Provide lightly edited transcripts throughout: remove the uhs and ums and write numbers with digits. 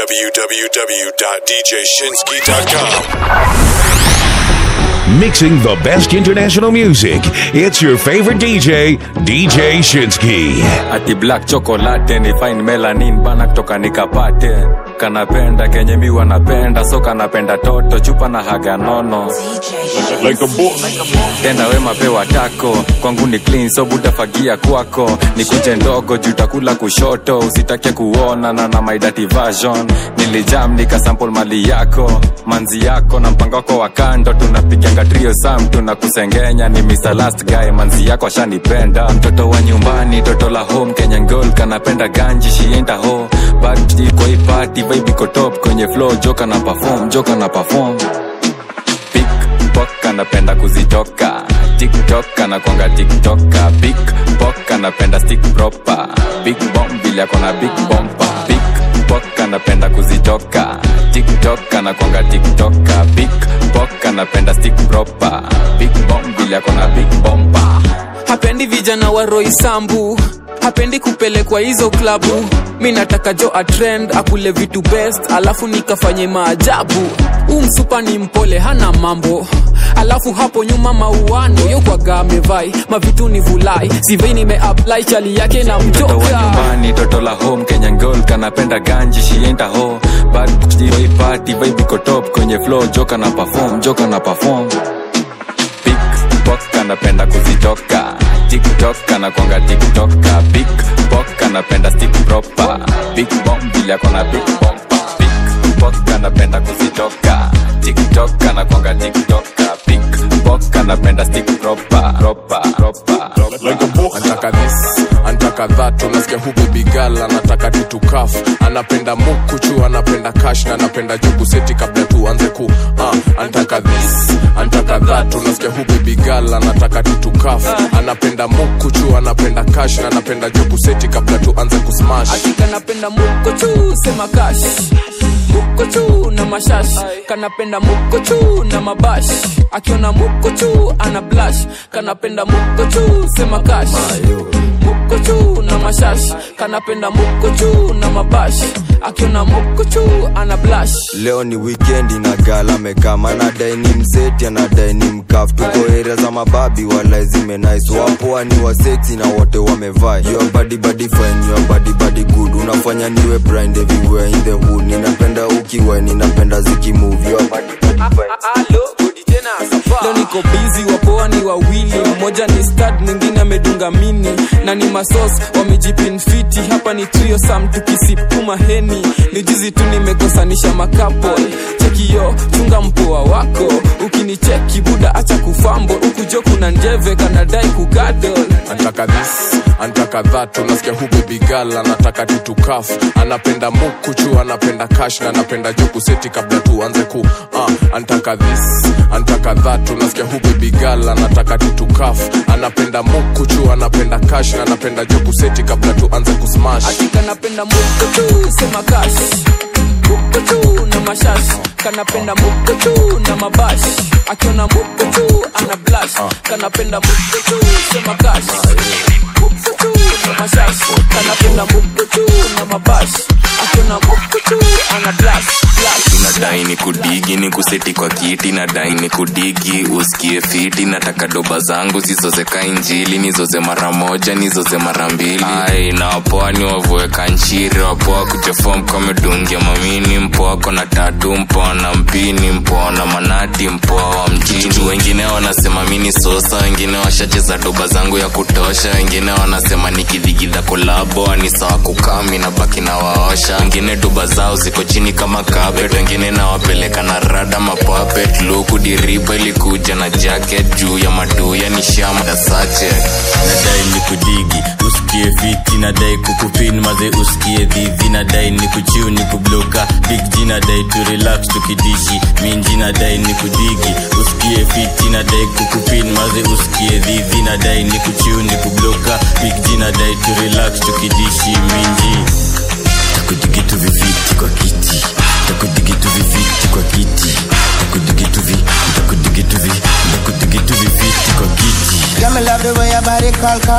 www.djshinsky.com. Mixing the best international music. It's your favorite DJ, DJ Shinsky. Ati black chocolate ni fine melanin bana kutoka nikapate. Kanapenda kenye mi wanapenda, so kanapenda toto chupa na haga nono. Like a boss. Tenda wema pewa tako, kwangu ni clean so butafagia kwako. Nikuje ndogo jutakula kushoto, usitake kuona na my dirty version. Nilijam nikasample mali yako, manzi yako na mpango wako wa kando. Tunapiganga trio sam, tunakusengenya ni Mr. Last Guy. Manzi yako ashanipenda, mtoto wa nyumbani, toto la home, Kenyan girl. Kanapenda ganji, she ain't a hoe. But iko hii party, vibe iko top kwenye flow. Joka na perform, joka na perform. Pickpock anapenda kuzitoka, TikTok anakuanga TikToka. Pickpock anapenda stick proper, big bomb vile akona big bomba. Pickpock anapenda kuzitoka, TikTok anakuanga TikToka. Pickpock anapenda stick proper, big bomb vile akona big bomba. Hapendi vijana wa Roy Sambu, hapendi kupelekwa hizo klabu. Mi nataka jo a trend, akule vitu best, alafu nikafanye maajabu. Msupa ni mpole, hana mambo, alafu hapo nyuma mauano. Yo kwa game vai, mavitu ni vulai, sivei nime-apply chali yake na mtoka. Mtoto wa nyumbani, toto la home, Kenyan girl. Kanapenda ganji, she ain't a hoe. But hii party, vibe iko top kwenye flow. Joka na perform, joka na perform. Pickpock anapenda kuzitoka, TikTok anakuanga TikToka. Pickpock anapenda stick proper, big bomb vile akona big bomba. Pickpock anapenda kuzitoka, TikTok anakuanga TikToka. Pickpock anapenda stick proper, like a boss. Antaka this, antaka that, unasikia hu baby girl anataka tutukaf. Anapenda mukuchu, anapenda cash na anapenda jugu seti kabla tuanze ku antaka this, antaka that, unasikia hu baby girl anataka tutukaf. Anapenda mukuchu, anapenda cash na anapenda jugu seti kabla tuanze ku smash. Akika napenda mukuchu, sema cash. Mukuchu na mashash, kanapenda mukuchu na mabash. Akiona mukuchu ana blush, kanapenda mukuchu, sema cash. Mukuchu na mashash, kanapenda mukuchu na mabash. Akiona mukuchu ana blush. Leo ni weekend na gala mekama, anadai ni mseti, anadai ni mkaf. Tuko area za mababi wala zime nice. Wapoa ni wa sexy na wote wamevaa. Your body fine, your body good. Unafanya niwe blind everywhere in the hood. Ninapenda ukiwa, ninapenda ziki move. Your body fine. Leo niko busy, wapoa ni wawili. Mmoja ni stud, mwingine amedunga mini. Na ni masos, wamejipin fiti. Hapa ni trio sam, tukisipuma heni. Ni jizi tu nimekosanisha makapol. Cheki yo, chunga mpoa wako. Ukinicheki buda acha kufambo. Ukujo kuna njeve, kanadai kugadol. Antaka this, antaka that, unasikia hu baby girl anataka tutukaf. Anapenda mukuchu, anapenda cash na anapenda juku seti kabla tuanze ku antaka this, antaka that, unasikia hu baby girl anataka tutukaf. Anapenda mukuchu, anapenda cash na anapenda juku seti kabla tuanze ku smash. Akika napenda mukuchu, sema cash. Mukuchu na mashash, kanapenda mukuchu na mabash. Akiona mukuchu ana blush, kanapenda mukuchu, sema cash. Mukuchu na mashash, kanapenda mukuchu na mabash. Akiona mukuchu ana blush. Nadai ni kudigi, ni kuseti kwa kiti. Nadai ni kudigi, usikie fiti. Nataka doba zangu zizozeka injili. Nizoze mara moja, nizoze mara mbili. Ai, na wapoa ni wavue kanchiri. Wapoa kujeform kwa medungia mamini. Mpoa kona tatu, mpoa na mpini. Mpoa na manati, mpoa wa mjini. Wengine wanasema mini sosa, wengine washacheza doba zangu ya kutosha. Wengine wanasema nikidhigidha kolabo ni sawa kukami na baki na waosha. Wengine doba zao ziko chini kama carpet. Wengine na wapeleka na rada mapapet. Luku diriba ilikuja na jacket. Juu ya maduya ni shama na sache. Nadai ni kudigi, usikie fiti. Nadai kukupin maze usikie dhizi. Nadai ni kuchiu ni kubloka Big G. Nadai tu relax tukidishi minji. Nadai ni kudigi, usikie fiti. Nadai kukupin maze usikie dhizi. Nadai ni kuchiu ni kubloka Big G. Nadai tu relax tukidishi minji. Takudigitu viviti kwa kiti, takudigitu viviti kwa kiti, takudigitu viviti kwa kiti. Yeah, me love the way your body call me.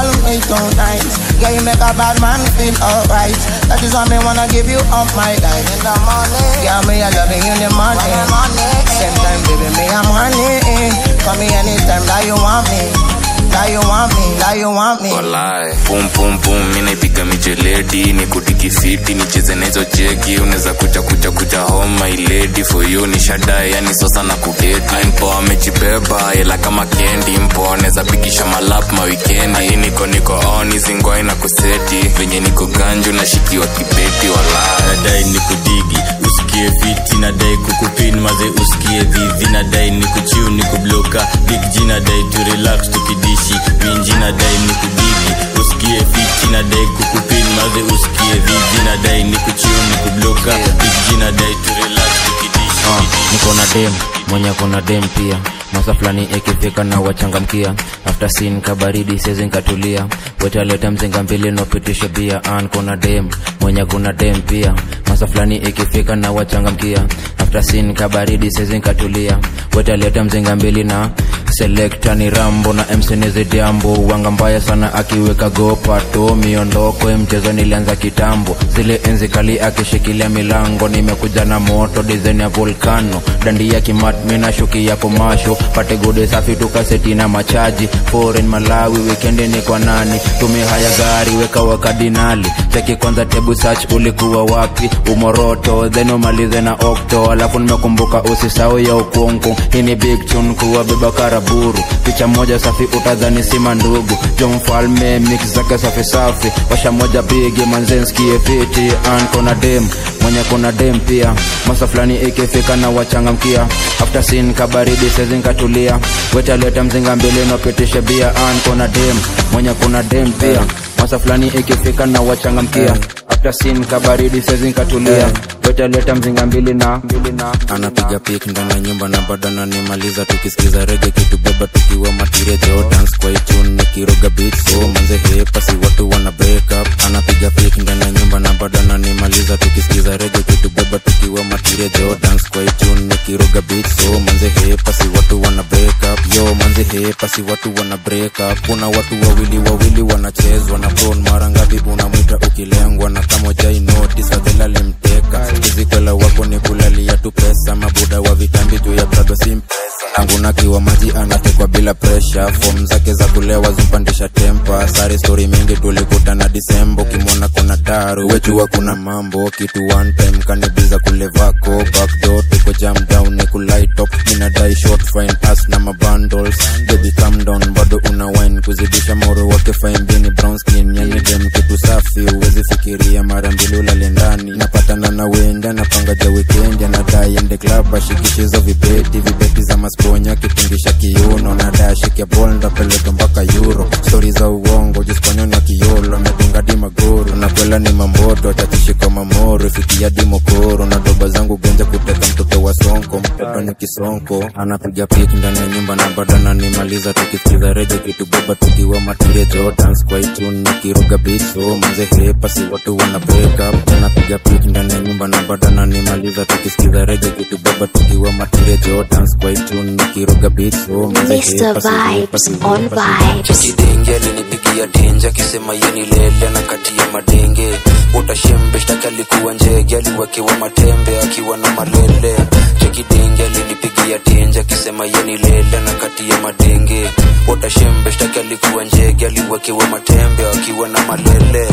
tonight. Yeah, you make a bad man feel alright. That is why me wanna give you up my life. In the morning, yeah, me I love you in the morning. Same time, baby, me I'm honey. Call me anytime that you want me. That you want me, that you want me. Walai, pum pum pum, mina ipiga mijeledi. Nikudiki fiti, nicheze nezo jegi. Uneza kuja home my lady. For you ni shadai, yani sosa na kudeti. Mpo amejibeba, yela kama kendi. Mpo neza pigisha malap ma weekendi. Hii niko on, zingwai na kuseti. Venye niko ganju na shikiwa kibeti. Walai, nadai nikudigi, usikie fiti. Nadai kukupin, maze usikie dhivi. Nadai nikuchiu, nikubloka. Big G nadai to relax, tukidishi. Minji nadai nikudigi, usikie fiti. Nadai kukupin, maze usikie dhivi. Nadai nikuchiu, nikubloka. Big G nadai to relax, tukidishi. Niko na dem, mwenye kona dem pia. Masa flani ikifika na wachangamkia. After scene kabaridi sezi nkatulia. Wetaleta mzinga mbili no pitisha bia. Kona dem, mwenye kuna dem pia. Masa flani ikifika na wachangamkia. After scene kabaridi sezi nkatulia. Wetaleta mzinga mbili na selecta ni Rambo na MC Nizidiambo. Wanga mbaya sana akiweka gopato. Miondoko mchezo nilianza kitambo. Zile enzi kali akishikilia milango. Nimekuja na moto design ya volcano. Dandi ya kimat mina shuki ya komasho. Pate gode safi tukaseti na machaji. Foreign Malawi weekendi ni kwa nani. Tumehaya gari weka wakadinali. Cheki kwanza tebu search ulikuwa wapi. Umoroto then umalize na okto. Alafu nimekumbuka usisao ya ukongo. Hii ni big tune kuwa beba karaburu. Picha moja safi utadhani sima ndugu. John Falme mix zake safi safi. Washa moja bigi manzenskie fiti. Kona dem, mwenye kuna dem pia. Masa flani ikifika na wachangamkia. After scene kabaridi sezi nkatulia. Wetaleta mzinga mbili no pitisha bia. Kona dem, mwenye kuna dem pia. Masa flani ikifika na wachangamkia. After scene kabaridi sezi nkatulia. Wetaleta mzinga mbili na anapiga pick ndani ya nyumba na badana nimaliza tukisikiza reggae kitu beba tukiwa material jo dance kwa tune nikiroga beat so manze hepa si watu wana break up. Anapiga pick ndani ya nyumba na badana nimaliza tukisikiza reggae kitu beba tukiwa material jo dance kwa tune nikiroga beat so manze hepa si watu wana break up. Yo manze hepa si watu wana break up. Kuna watu wawili wanachezwa na bone mara ngapi unamwita ukilengwa na kama jai notice adela limteka. Kizikwela wako ni kulalia tu pesa. Mabuda wa vitambi juu ya brado simpesa. Anguna kiwa maji anatekwa bila pressure. Form zake za kulewa zumpandisha tempa. Sari story mingi tulikuta na Disembo. Kimona kuna daru wechua kuna mambo. Kitu one time kanibiza kulevako. Backdoor tuko jam down ni kulight up. Minadai short fine ass na mabundles. Baby calm down bado una wine. Kuzidisha moro wake fine bini brown skin. Yani dem kitu safi uwezi fikiria mara mbili ulale ndani. Napatana na wenda napanga ja weekend. Anadai ende club ashikishizo vibeti za masponya kitingisha kiuno. Nadai ashike ball ndapeleka mpaka Euro. Story za uongo jisponyo na kiolo. Medunga di magoro nakwela ni mamboto. Tatishika mamoro fikia di mokoro. Na doba zangu genja kuteka mtoto wa sonko. Mtoto ni kisonko. Anapiga pick ndani ya nyumba na badana nimaliza tukisikiza reggae kitu beba tukiwa material jo dance kwa tune nikiroga beat so manze hepa si watu wana break up. Anapiga pick ndani ya nyumba na badana nimaliza tukisikiza reggae kitu beba tukiwa material jo dance kwa tune nikiroga beat so manze hepa si Vibes on Vibes. Kidenge alinipigia denja kisema yeni lele na kati ya madenge. Utashembe shtaki alikuwa njege aliwekewa matembe akiwa na malele. Kidenge alinipigia denja kisema yeni lele na kati ya madenge. Utashembe shtaki alikuwa njege aliwekewa matembe akiwa na malele.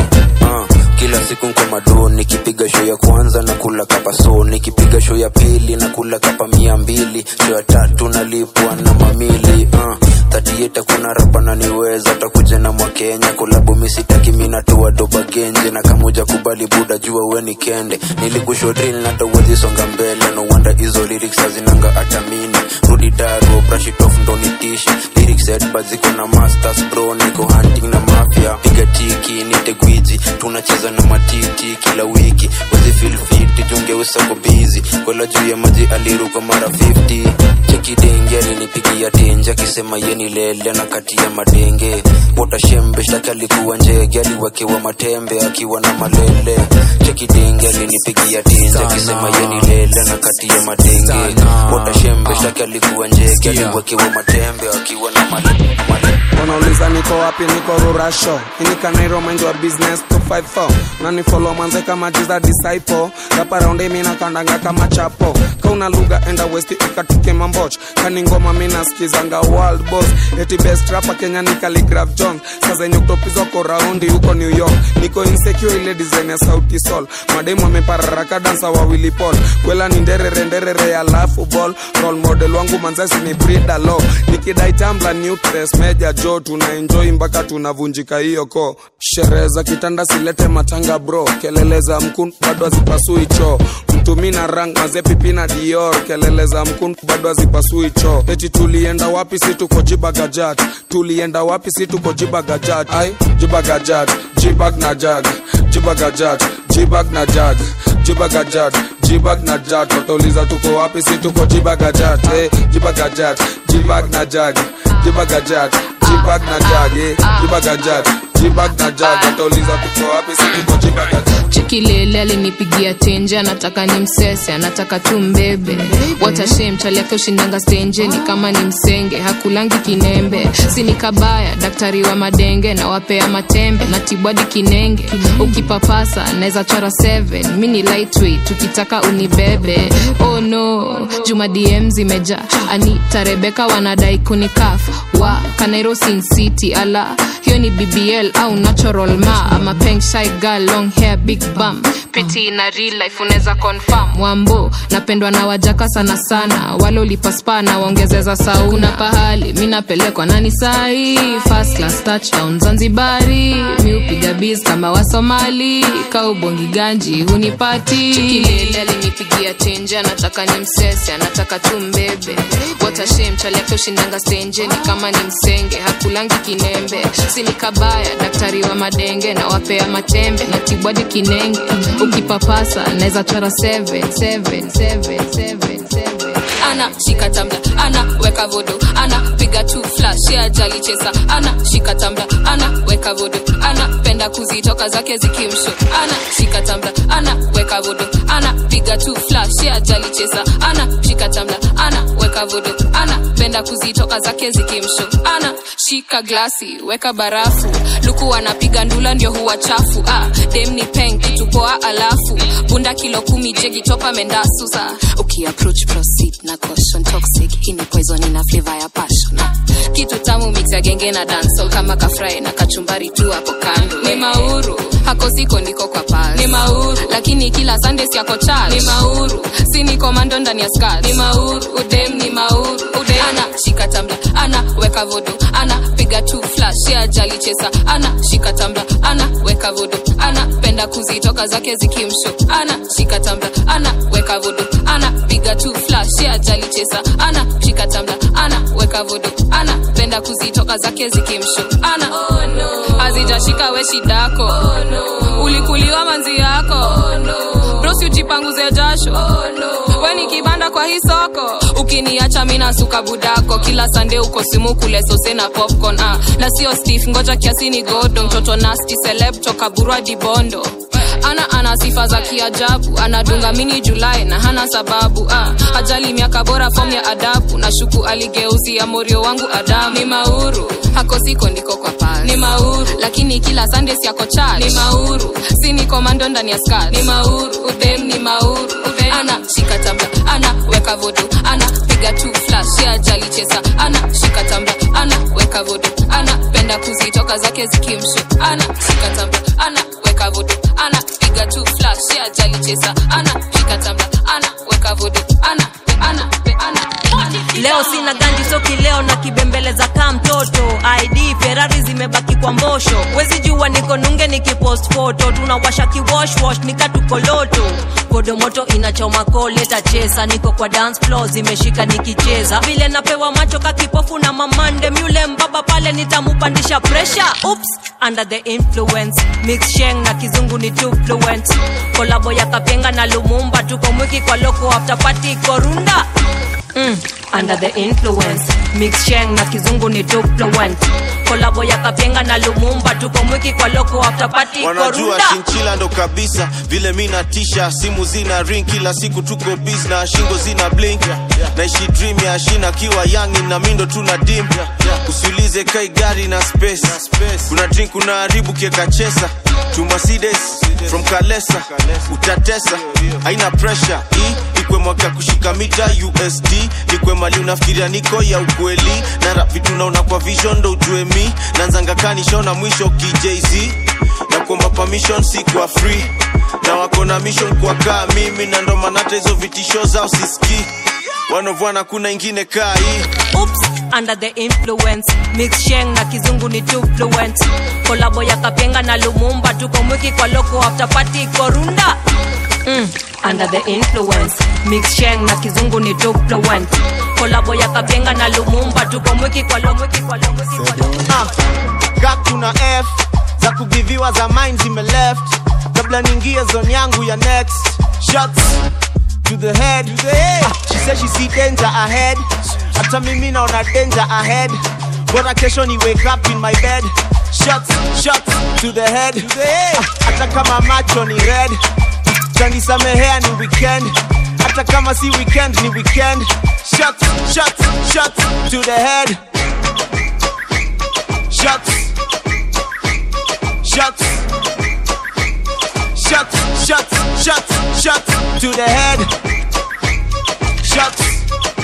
Kila siku nko madoni nikipiga show ya kwanza na kula kapa so. Nikipiga show ya pili na kula kapa 200. Show ya tatu nalipwa na mamili. 38 kuna rapa na niweza takuja na mwa Kenya. Kulabu misitaki minatoa doba genje. Na kamuja kubali buda jua we ni kende. Nilikusho drill na tawezi songa mbele. No wonder hizo lyrics hazinanga atamini. Rudi daro brush it off ndo nitishi. Lyrics head but ziko na masters bro. Niko hunting na mafia. Piga tiki nite gwiji. Tunacheza na matiti kila wiki. Wezi feel fit junge juice ako busy kwela juu ya maji aliruka mara 50 cheki denge alinipigia tenje akisema yeni lele na kati ya madenge bota shembe shtaki alikuwa njege aliwekewa matembe akiwa na malele cheki denge alinipigia tenje akisema yeni lele na kati ya madenge bota shembe shtaki alikuwa njege aliwekewa matembe akiwa na malele. Wanauliza niko wapi, niko Rurasho. Inika Nairo mind your business 254. Nani follow manze kama Jesus disciple. Rapa round me na kandanga kama chapo. Kauna lugha enda west ikatuke mamboch. Kani ngoma mimi nasikizanga world boss. Eti best rapper Kenya ni Calligraph Jones. Sasa nyoktopizo ko round huko New York. Niko insecure ile design ya Sauti Sol. Mademu amepararaka dansa wa Willy Paul. Kwela ni nderere ya lafu ball. Role model wangu manzasi ni Brida Law. Nikidai Tumblr Nutres Meja Joe tuna enjoy mpaka tunavunjika hiyo ko. Sherehe za kitanda silete matanga bro. Kelele za mkun bado hazipasui choo. Mtumina rank mazepi pina Dior. Kelele za mkun bado hazipasui choo. Eti tulienda wapi si tuko Jibagajat. Tulienda wapi si tuko Jibagajat. Ai Jibagajat, Jibag na jag. Jibagajat, Jibag na jag. Jibagajat, Jibag na jag. Watauliza tuko wapi si tuko Jibagajat. Jibagajat, Jibag na jag. Jibagajat, Jibag na jag. Jibagajat, Jibag na jag. Watauliza tuko wapi si tuko Jibagajat. Chikilele alinipigia tenje anataka ni msese anataka tu mbebe. What a shame chali yake ushindanga stenje ni kama ni msenge hakulangi kinembe. Sini kabaya daktari wa madenge na wapea matembe na tibwadi kinenge. Ukipapasa naeza chora 7 mini lightweight tukitaka unibebe. Oh no Juma DM zimeja Anita Rebecca wanadai kunikafa wa Kanairo Sin City ala hiyo ni BBL au natural ma ama pink shy girl long hair big bum pretty in a real life unaweza confirm wambo napendwa na wajaka sana sana wale ulipaspa na waongezeza sauna kuna pahali mimi napelekwa nani sahi first class touchdown Zanzibari mimi upiga biz kama wa Somali kaubongi ganji hunipati Chikilele alinipigia tenje anataka ni msese anataka tu mbebe what a shame chali yake ushindanga stenje ni kama ni msenge hakulangi kinembe sini kabaya daktari wa madenge na wapea matembe na tibwadi kinenge ukipapasa naeza chora 7 ana shika tambla ana weka vodo ana piga tu flash ya jali chesa ana shika tambla ana weka vodo ana penda kuzitoka zake zikimsho ana shika tambla ana weka vodo ana piga tu flash ya jali chesa ana shika tambla ana weka vodo ana penda kuzitoka zake zikimsho ana shika glasi weka barafu luku anapiga ndula ndio huwa chafu dem ni peng kitu poa alafu bunda kilo 10 jegi topa menda susa approach proceed na caution toxic hii ni poison ina flavor ya passion kitu tamu mix ya genge na dancehall kama kafry na kachumbari tu hapo kando ni mauru hako siko niko kwa pals ni mauru lakini kila Sunday si yako charge ni mauru si ni commando ndani ya skirt ni mauru udem ni mauru udem ana shika tambla ana weka vodo ana piga tu flash ya jali chesa ana shika tambla ana weka vodo ana penda kuzitoka zake zikimsho ana shika tambla ana weka vodo ana piga tu flash ya jali chesa ana shika tambla ana weka vodo ana penda kuzitoka zake zikimsho ana oh no hazijashika we shidako oh no ulikuliwa manzi yako oh no bro si ujipanguze jasho oh no weni kibanda kwa hii soko ukiniacha mimi nasuka budako kila Sunday uko simu kule sose na popcorn na sio Steve ngoja kiasi ni godo mtoto nasty celeb toka burwa dibondo ana sifa za kiajabu anadunga mini Julai na hana sababu ajali miaka bora form ya adabu na shuku aligeuzia morio wangu Adamu ni mauru hako siko ndiko kwa pals ni mauru lakini kila Sunday si yako charge ni mauru si ni commando ndani ya skirt ni mauru udem ni mauru udem ana shika tambla ana weka vodo ana piga tu flash ya jali chesa ana shika tambla ana weka vodo ana penda kuzitoka zake zikimsho ana shika tambla ana weka vodo ana piga tu flash ya jali chesa ana shika tambla ana weka vodo ana leo sina ganji so kileo na kibembeleza kama mtoto. ID Ferrari zimebaki kwa mbosho, wezi jua niko nunge nikipost photo. Tunawasha kiwash wash nikatukoloto, kodo moto inachoma koleta chesa. Niko kwa dance floor zimeshika nikicheza, vile napewa macho kakipofu na mamande. Yule mbaba pale nitamupandisha pressure. Oops, under the influence. Mix Sheng na kizungu ni too fluent. Kolabo ya Kapenga na Lumumba, tuko mwiki kwa loko after party korunda. Under the influence. Mix Sheng na kizungu ni too fluent. Kolabo ya Kapenga na Lumumba, tuko mwiki kwa loko after party korunda. Wanajua chinchila ndo kabisa, vile mina tisha. Simu zina ring kila siku tuko busy na shingo zina blink. Naishi dream ya shina kiwa young na mindo tuna dim. Usiulize kai gari na space. Kuna drink kuna haribu kieka chesa. To Mercedes from Kalesa utatesa, haina pressure. Ikwe mwaka kushika mita USD, nikwe mali unafikiria niko ya ukweli. Na rap vitu naona kwa vision ndo ujue mi. Nanzanga kanishona mwisho KJZ. Na kuomba permission si kwa free, na wako na mission kwa kaa mimi. Na ndo manata hizo vitisho zao sisiki. Wanovwana kuna ingine kaa hii. Oops, under the influence. Mix Sheng na kizungu ni too fluent. Kolabo ya Kapenga na Lumumba, tuko mwiki kwa loko after party korunda. Under the influence. Mix Sheng na kizungu ni too fluent. Kolabo ya Kapenga na Lumumba, tuko mwiki kwa loko. Kuna F za kugiviwa za mind zime left. Kabla ningie zone yangu ya next. Shots to the head. She said she see danger ahead. Hata mimi naona danger ahead. Bora kesho ni wake up in my bed. Shots to the head. Hata kama macho ni red. Kanisamehea ni weekend. Hata kama si weekend ni weekend. Shots to the head. Shots to the head. Shots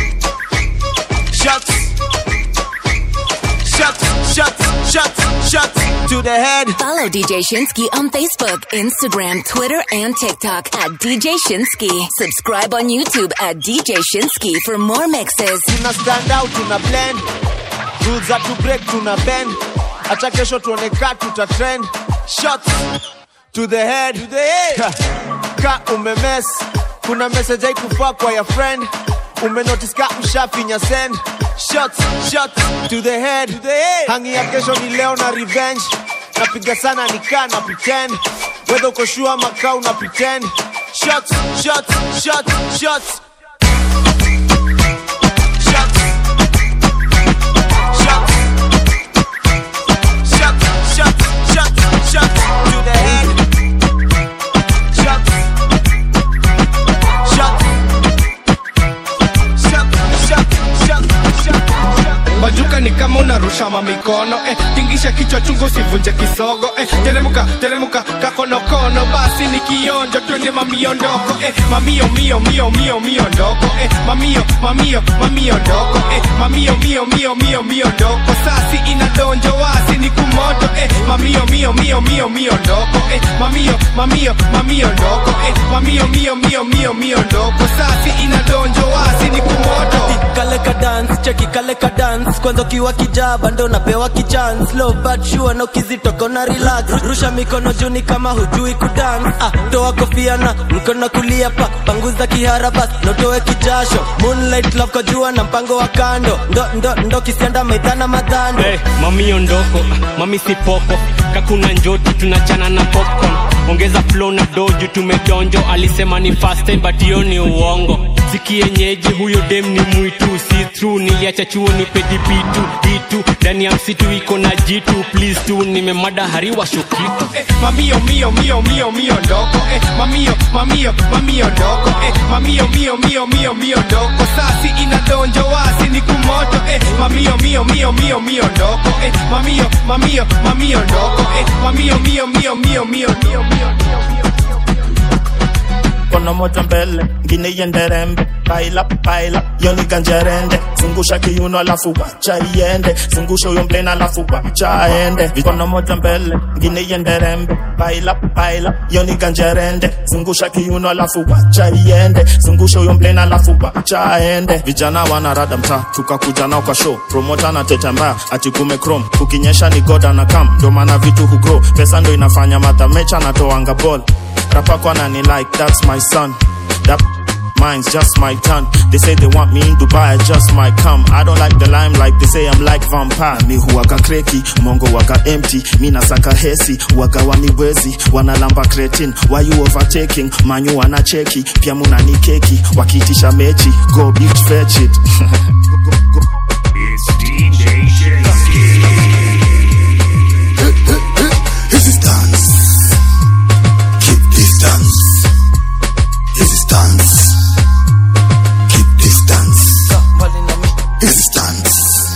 to the head. Follow DJ Shinsky on Facebook, Instagram, Twitter, and TikTok at DJ Shinsky. Subscribe on YouTube at DJ Shinsky for more mixes. Tuna stand out, tuna blend. Rules are to break, tuna bend. Acha kesho tuone ka tuta trend. Shots to the head. Ka umemes, kuna message haikufaa kwa ya friend. Umenotice ka ushafinya send. Shots to the head. Hangi ya kesho ni leo na revenge. Napiga sana nika na pretend. Whether uko sure maka una pretend. Shots to the head. Bajuka ni kama unarusha mamikono, tingisha kichwa chungu sivunje kisogo, teremuka kakonokono, basi ni kionjo twende mamio ndoko, mamio ndoko, mamio ndoko, mamio ndoko, sasi inadonjo wasi ni kumoto, mamio ndoko, mamio ndoko, mamio ndoko, sasi inadonjo wasi ni kumoto. Kaleka dance, cheki kaleka dance. Kwanza kiwa kijaba ndo napewa kichance. Low but sure no kizito kona relax. Rusha mikono juni kama hujui kudance. Toa kofia na mkono kulia pa. Panguza kihara bas, notoe kijasho. Moonlight love kwa jua na mpango wa kando. Ndo kisianda maidhana madhando. Mami ondoko, mami sipoko. Kakuna njoti tunachana na popcorn. Ongeza flow na doju tumedonjo. Alisema ni fast time but hiyo ni uongo. Siki yenyeji huyo dem ni mwitu. See through niliacha chuo ni pedi bitu ditu. Dani ya msitu iko na jitu. Please tu nimemada hariwa shokitu. Mamio ndoko. Mamio ndoko. Mamio ndoko. Sasi inadonjo wasi ni kumoto. Mamio ndoko. Mamio ndoko. Mamio Kono moja mbele, ngine yende rembe. Paila, yoni ganjerende. Zungusha kiuno alafu wacha iende. Zungusha uyo mplena alafu wacha aende. Kono moja mbele, ngine yende rembe. Paila, yoni ganjerende. Zungusha kiuno alafu wacha iende. Zungusha uyo mplena alafu wacha aende. Vijana wanarada mtaa, tukakuja nao kwa show. Promoter na tete mbaya, ati kume chrome. Kukinyesha ni goda na kam, ndo maana vitu hugrow. Pesa ndo inafanya matamecha na toanga ball. Rapa kwa nani like, that's my son. That mine's just my turn. They say they want me in Dubai, I just might come. I don't like the limelight, they say I'm like vampire. Mi huwaka kreki, mongo waka empty. Mina saka hesi, waka waniwezi. Wanalamba cretin, why you overtaking? Manyu wana cheki, pia muna ni keki. Wakitisha mechi, go bitch fetch it. It's DJ Shinsky. This is dance. Keep distance. This is dance. Keep distance. This is dance.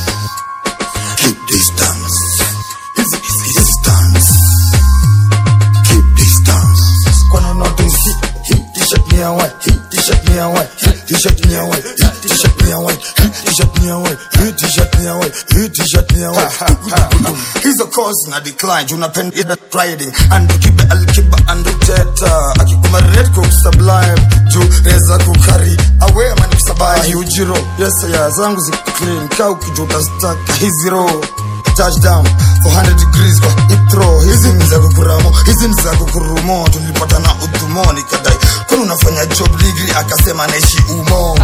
Keep distance. This is dance. Keep distance. When not doing hit t-shirt me away, hit t-shirt me away, hit t-shirt me away, hit t-shirt me away, hit t-shirt me away, hit t-shirt me away, hit t-shirt me away. He's a cause na decline. You napenda ida riding and keep the alkiba and the teta. Akikuma red cook sublime. Ju reza kukari away man kusabai. Ujiro yes ya zangu ziko clean. Kau kijuta staka hiziro. Touchdown 400 degrees kwa itro. Hizi mza kukuramo, hizi mza kukurumo. Tulipata na utumo nikadai kuna unafanya job degree akasema naishi umo.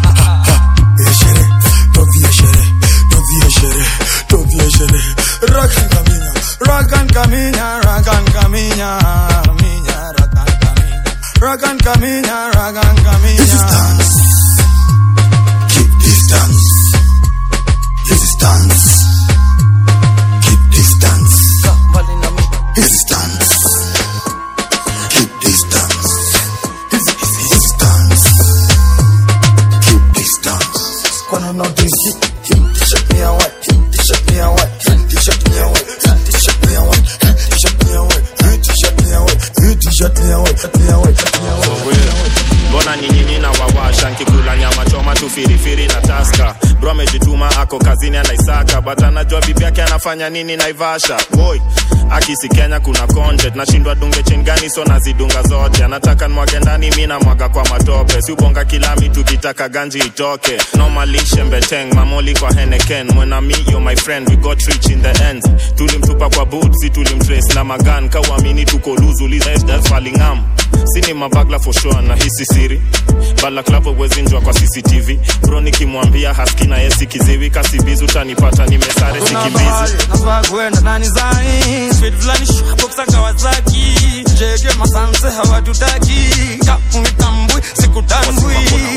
Eshere, tovie shere, tovie shere, tovie shere. Rakan kaminya, rakan kaminya, rakan kaminya, kaminya, rakan kaminya, rakan kaminya, rakan kaminya. This is dance. Keep distance. This is dance. Keep distance. This is dance. Keep distance. This is dance. Keep distance. Kono no this hit t-shirt me away, hit t-shirt me away, hit t-shirt me away, hit t-shirt me away, hit t-shirt me away, hit t-shirt me away, hit t-shirt me away, hit me away, hit me away. Mbona nyinyi na wawasha nkikula nyama choma tu firifiri na taska. Bro amejituma ako kazini anaisaka, but anajua bibi yake anafanya nini Naivasha. Boy, akisi Kenya kuna content, nashindwa dunge chain gani so nazidunga zote. Anataka nwage ndani mimi na mwaga kwa matope. Si ubonga kilami tukitaka ganji itoke. Normally shembeteng mamoli kwa Henneken. When I meet you my friend we got rich in the end. Tulimtupa kwa boots, si tulimtrace na magan. Kawamini tuko luzu that's falling am. Sini mabagla for sure na hisi siri. Bala klapo wezinjwa kwa CCTV. Bro nikimwambia haski na yesi kiziwi. Kasibizu utanipata nimesare sikimbizi. Naswa kwenda nani zai. Speed flani shukoksa Kawasaki. Jeke masanse hawatutaki. Kapu mitambui siku tanbui.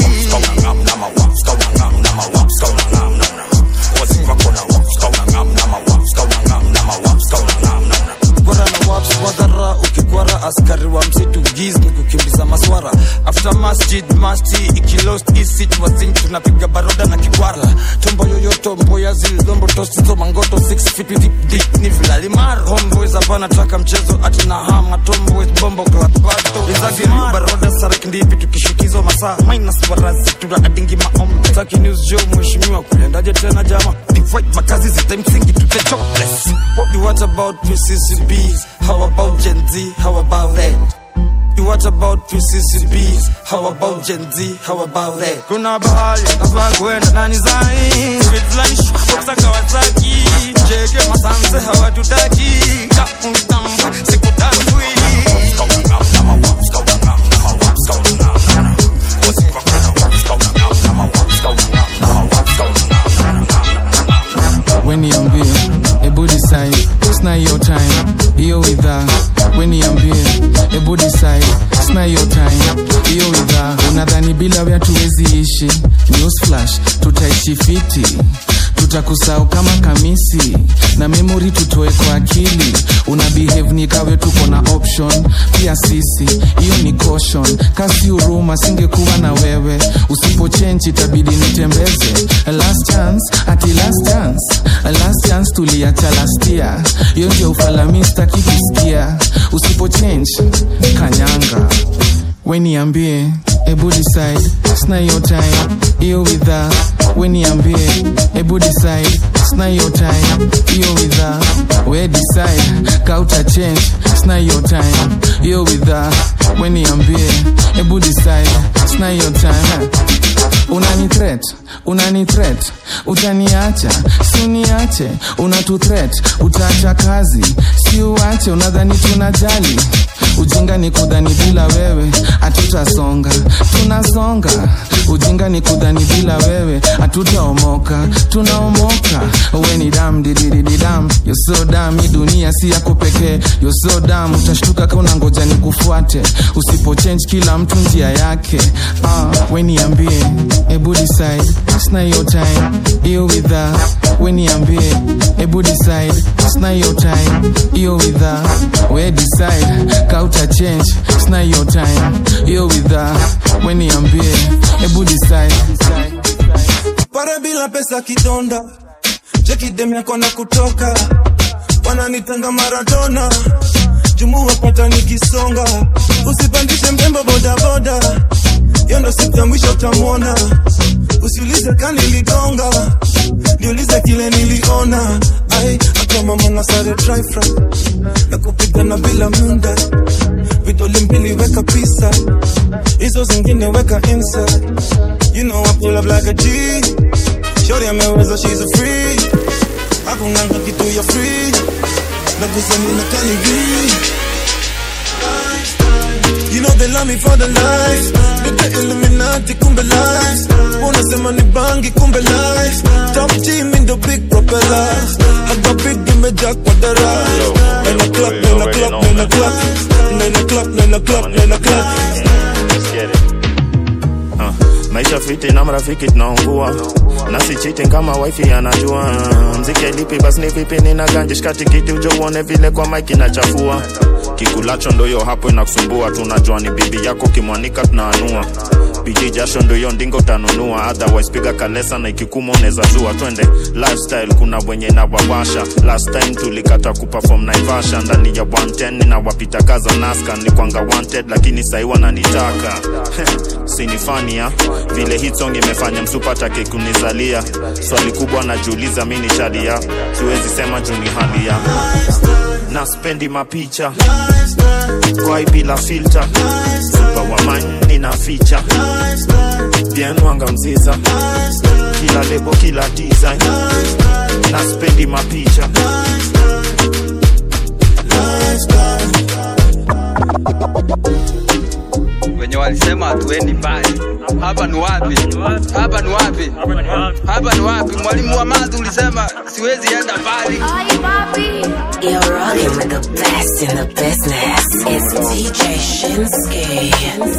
Wadara ukikwara askari wa msitu gizni kukimbiza maswara. After masjid masti ikilost isit wazin tunapiga baroda na kikwara. Tombo yoyoto mboya zilizombo tosizo mangoto 6 feet deep ni vilalimar. Homeboys hapana traka mchezo ati na hama tomboys bombo klatpato. Izazi riu baroda sarek ndipi tukishikizo masaa. Minus warazi tuna adingi maombe. Taki news joe mweshimiwa kulendaje tena jama. Divide makazi zita msingi tute jobless. What about PCCBs? How about Gen Z? How about that? What about PCCBs? How about Gen Z? How about that? Kuna bahali, nafaa kwenda nani zai. Speed flani shukoksa Kawasaki. Jeke masanse hawatutaki. Kapu mitambui siku tanbui. When niambie, ebu decide, it's not your time, hiyo idhaa. When niambie, ebu decide, it's not your time, hiyo idhaa. Unadhani bila wewe tuwezi ishi? News flash, tutaishi fiti. Tutakusahau kama kamisi na memory tutoe kwa akili. Una behave ni kawe tuko na option pia sisi, hiyo ni caution. Kasi huruma singekuwa na wewe, usipo change itabidi nitembeze. Last chance, ati last chance, last chance tuliacha last year. Hiyo ndio ufalamista kikusikia, usipo change kanyanga. weniambie ebu decide sina your time iyo witha weniambie ebu decide sina your time iyo witha we decide kauta change sina your time iyo witha weniambie ebu decide sina your time unani threat utaniacha si uniache unatu threat utaacha kazi si uache unadhani tunajali ujinga ni kudhani bila wewe hatutasonga tunasonga ujinga ni kudhani bila wewe hatutaomoka tunaomoka wewe ni dam didididam you so dam hii dunia si yako pekee you so dam utashtuka kama ngoja nikufuate usipo change kila mtu njia yake wewe niambie ebu decide sina your time iyo witha wewe niambie ebu decide sina your time iyo witha wewe decide kauta change sina your time iyo witha wewe niambie ebu decide para bila pesa kidonda cheki dem yako na kutoka wananitanga Maradona jumu wapata nikisonga usipandishe mbembo boda boda yondo siku mwisho utamwona usiulize kani niligonga niulize kile niliona kama mwana sare dry fry na kupigana bila munda vidole mbili weka pisa hizo zingine weka inside you know I pull up like a G shorty ameweza she's a free hakunganga kitu ya free na kusema na kanivi you know they love me for the life the Illuminati kumbe life unasema ni bangi kumbe life top team in the big propellers I got big image kwa dara 9 o'clock let's get it maisha fiti na marafiki tunaungua na si cheating kama wifi anajua mziki lipi basi ni vipi nina ganja shikati kiti uje uone vile kwa mic inachafua kikulacho ndo yo hapo inakusumbua tunajua ni bibi yako kimwanika tunaanua biji jasho ndo yo ndingo tanunua otherwise piga kalesa na ikikumo unaweza zua twende lifestyle kuna wenye na wawasha last time tulikata kuperform Naivasha ndani ya 110 na wapita kaza naska ni kwanga wanted lakini sai wananitaka sinifania vile hit song imefanya msupata kekunizalia swali kubwa najiuliza mimi ni shadia siwezi sema juu ni halia na spendi mapicha kwa bila filter super woman ina feature bien wanga mziza kila lebo kila design na spendi mapicha wenye walisema hatuendi mbali hapa ni wapi mwalimu wa math ulisema siwezi enda mbali You're rocking with the best in the business. It's DJ Shinsky.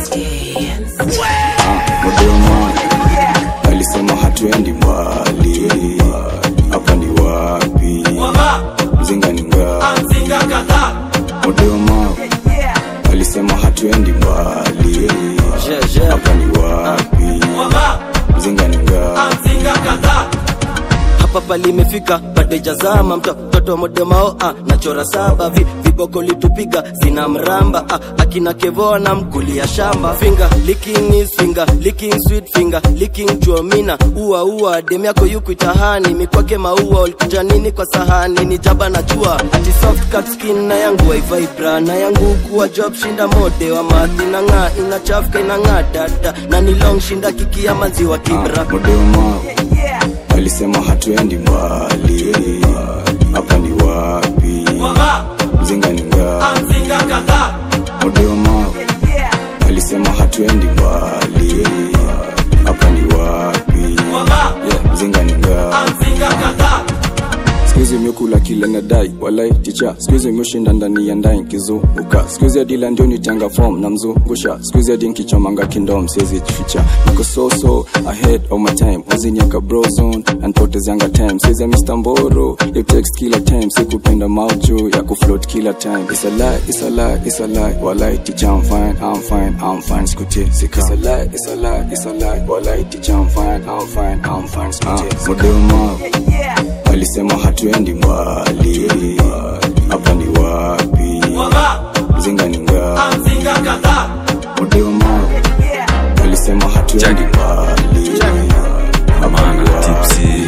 Modema alisema hatuendi mbali hapa ni wapi mzinga ni ngapi Modema alisema hatuendi mbali hapa ni wapi mzinga ni ngapi hapa pali imefika bado jazama mtoto modemao nachora saba viboko litupiga zina mramba akina Kevo na mkulia shamba finger licking is finger licking sweet finger licking chuomina ua dem yako yuko itahani mikwake maua ulikuja nini kwa sahani ni jaba na jua ati soft cut skin na yangu vibra na yangu kuwa job shinda mode wa mathi na nga ina chafuka ina nga dada na ni long shinda kiki ya maziwa kibra modema alisema hatuendi mbali hapa ni wapi mzinga ni ngapi Modema alisema hatuendi mbali hapa ni wapi mzinga ni ngapi Sikuizi miokula kile nadai walai ticha Sikuizi mioshinda ndani ya ndai kizuka Sikuizi ya dila ndio nitanga form na mzungusha Sikuizi ya dinki chomanga kingdom siezi jificha Niko so ahead of my time Wazi nyaka bro zone and potezi yanga time Siezi ya Mr. Mboro you text kila time Sikupenda mauju ya kufloat kila time It's a lie walai ticha I'm fine Sikuti sika It's a lie walai ticha I'm fine Sikuti Modema alisema hatuendi mbali hapa ni wapi mzinga ni ngapi Odeo mao walisema hatuendi mbali. Amana tipsy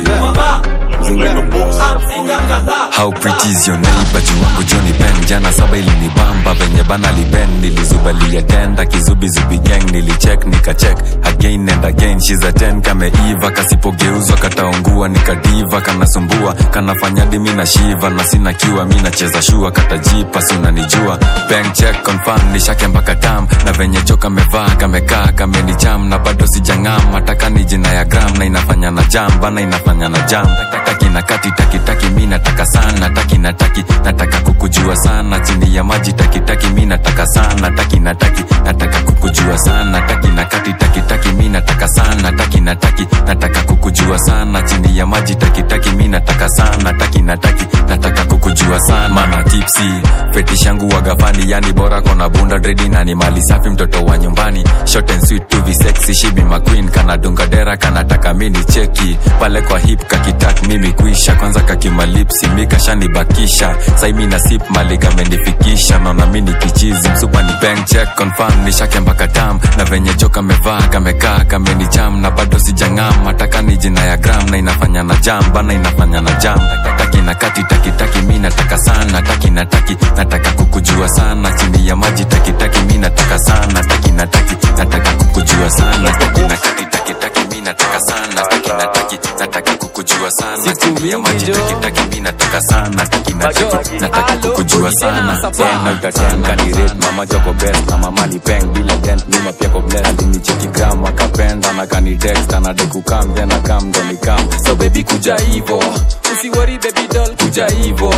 How pretty is your neighbor? Jiwangu Johnny Ben. Jana saba ilinibamba venye bana liben. Nilizubalia tenda kizubi zubi gang. Nilicheck nikacheck again and again. She's a 10 kameiva. Kasipogeuzwa kataungua nikadiva. Kanasumbua kanafanya dimi na shiva. Na sina kiwa mina cheza shua katajipa sunanijua. Bank check confirm nishake mpaka tam. Na venye joka mevaa kamekaa kamenicham. Na bado sijangam ataka ni jina ya gram. Na inafanya na jam bana inafanya na jam. Taki na kati taki mi nataka sana nataka kukujua sana chini ya maji taki mi nataka sana nataka kukujua sana taki na kati taki mi nataka sana nataka kukujua sana chini ya maji taki mi nataka sana nataka kukujua sana mana tipsy fetish yangu wagafani yani bora kona bunda dready na ni mali safi mtoto wa nyumbani short and sweet to be sexy she be my queen kana dunga dera kana taka mini cheki pale kwa hip kakitak mimi kuisha kwanza kakimalipsi mika shani bakisha sai mina sip malika menifikisha naona mini kichizi msupa ni bank check confirm nishake mpaka tam na venye joka mevaa kamekaa kamenicham na bado sijangam ataka ni jina ya gram na inafanya na jam bana inafanya na jam taki na kati taki mi nataka sana nataka kukujua sana chini ya maji taki mi nataka sana nataka kukujua sana taki na kati taki mi nataka sana nataka kukujua sana chini ya maji taki mi nataka sana nataka kukujua sana tena utatenga ni rate mama joko best na mama ni peng bila dent mima pia ko bless alinicheki gram akapenda na kani text na deku kam then akam ndo ni kam so baby kuja hivo usiworry baby doll kuja hivo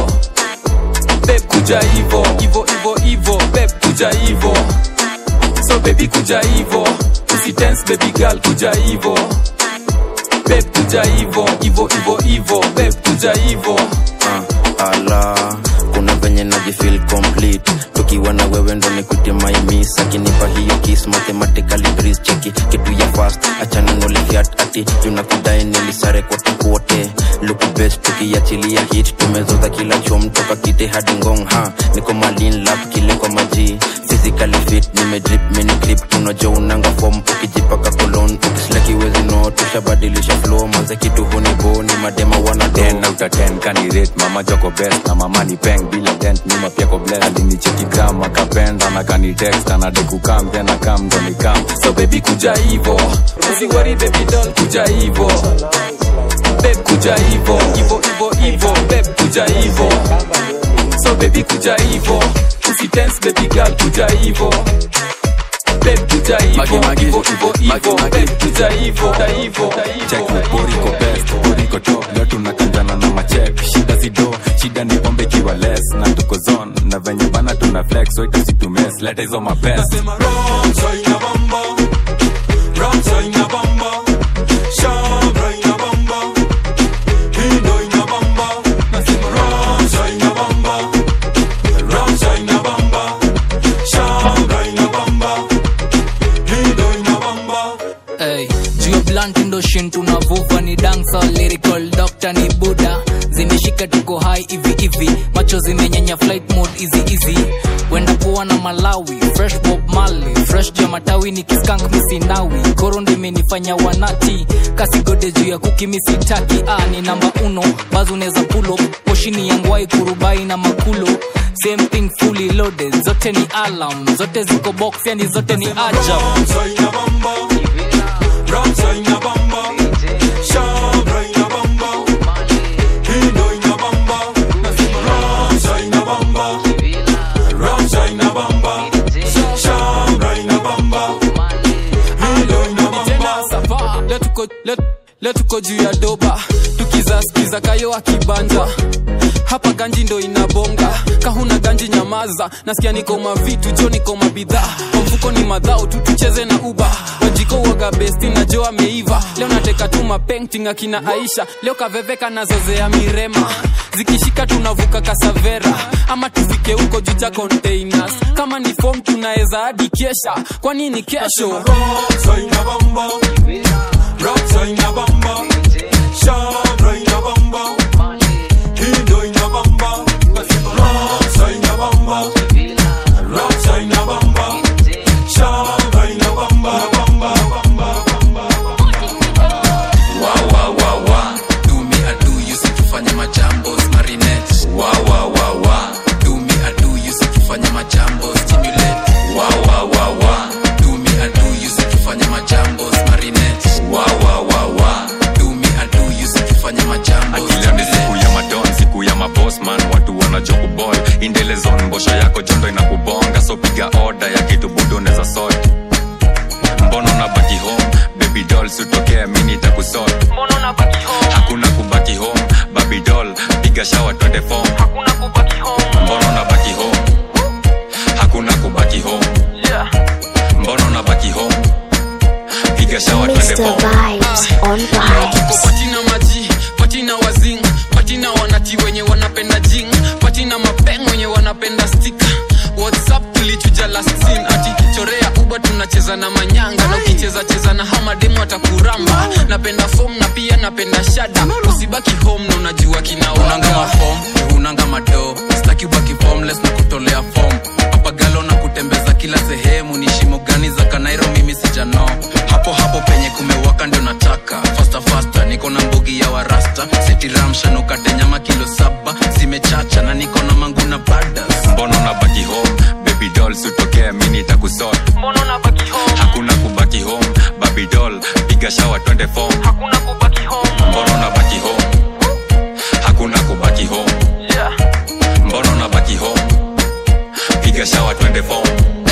babe kuja hivo babe kuja hivo so baby kuja hivo usitense baby girl kuja hivo babe kuja hivo babe kuja hivo ala kuna venye najifeel complete tukiwa na wewe ndo nikuite my miss akinipa hiyo kiss mathematically breeze cheki kitu ya fast achana nole fiat ati tunakudai nilisare kwa tukote look best tukiachilia hit tumezoza kila chom toka kite hadi ngong ha niko malin lap kile kwa maji physically fit nimedrip mini clip tunajua unanga form ukijipaka cologne ukislaki wezi no tushabadilisha flow manze kitu hunibo ni madema wana tena utaten kani rate mama joko best na mama ni peng bila dent mima pia ko bless alinicheki gram akapenda na kani text na deku kam then akam ndo ni kam so baby kuja hivo usiworry baby doll kuja hivo babe kuja hivo babe kuja hivo so baby kuja hivo usitense baby girl kuja hivo babe kuja hivo babe kuja hivo check poriko best poriko top leo tunakandana na macheck shida zido shida ni pombe kiwa less na tuko zone na venye bana tuna flex so itasitu mess let is on my best nasema wrong so ina bomba wrong so ina bomba shabra ina bomba hindo ina bomba nasema wrong so ina bomba wrong so ina bomba shabra ina bomba hindo ina bomba hey juu blunt ndo shin tunavuva ni dancer lyrical doctor ni buda zimeshika tuko high hivi macho zimenyanya flight mode easy wenda poa na Malawi fresh Bob Marley fresh jamatawi ni kiskank misinawi korondo imenifanya wanati kasi gode juu ya kuki misitaki ni namba 1 bazu neza pull up poshini yangwai kurubai na makulo same thing fully loaded zote ni alarm zote ziko box yani zote ni ajab wrong so ina bomba shabra ina bomba hindo ina bomba nasema wrong so ina bomba wrong so ina bomba shabra ina bomba hindo ina bomba Leo tuko juu ya doba tukizaskiza kayo akibanja hapa ganji ndo inabonga kahuna ganji nyamaza nasikia niko mavitu jo niko mabidhaa mfuko ni madhao tucheze na uba wajiko waga besti na jo ameiva leo nateka tu mapainting akina Aisha leo kaveveka na zozea mirema zikishika tunavuka Kasavera ama tufike huko juu ya containers kama ni form tunaweza hadi kesha kwa nini kesho so ina bomba rock so ina bomba shabra ina bomba hindo ina bomba rock so ina bomba rock so ina bomba shabra usitokea mimi nitakusort. Mbona unabaki home? Hakuna kubaki home. Baby doll, piga shower twende form. Hakuna kubaki home. Mbona unabaki home? Hakuna kubaki home. Yeah. Mbona unabaki home? Piga shower twende form. Vibes on vibes. Patina maji, patina wazing, patina wanati wenye wanapenda jing, patina mapeng wenye wanapenda sticker. WhatsApp tulichuja last scene, ati chorea uba tunacheza na manyanga, na ukicheza cheza na hama demo atakuramba. Napenda form na pia napenda shada, usibaki home na unajua kinaona. Unanga form, unanga mado, sitaki ubaki formless na kutolea form. Papagalo na kutembeza kila sehemu, ni shimo gani za Kanairo mimi sijano. Hapo penye kumewaka ndio nataka, faster niko na mbogi ya warasta, seti ramsha nukate nyama kilo 7, zimechacha na niko na mangu na badas. Mbona unabaki home? Baby doll usitokea mimi nitakusort. Mbona unabaki home? Hakuna kubaki home. Baby doll, piga shower twende form. Hakuna kubaki home. Mbona unabaki home? Hakuna kubaki home. Yeah. Mbona unabaki home? Piga shower twende form.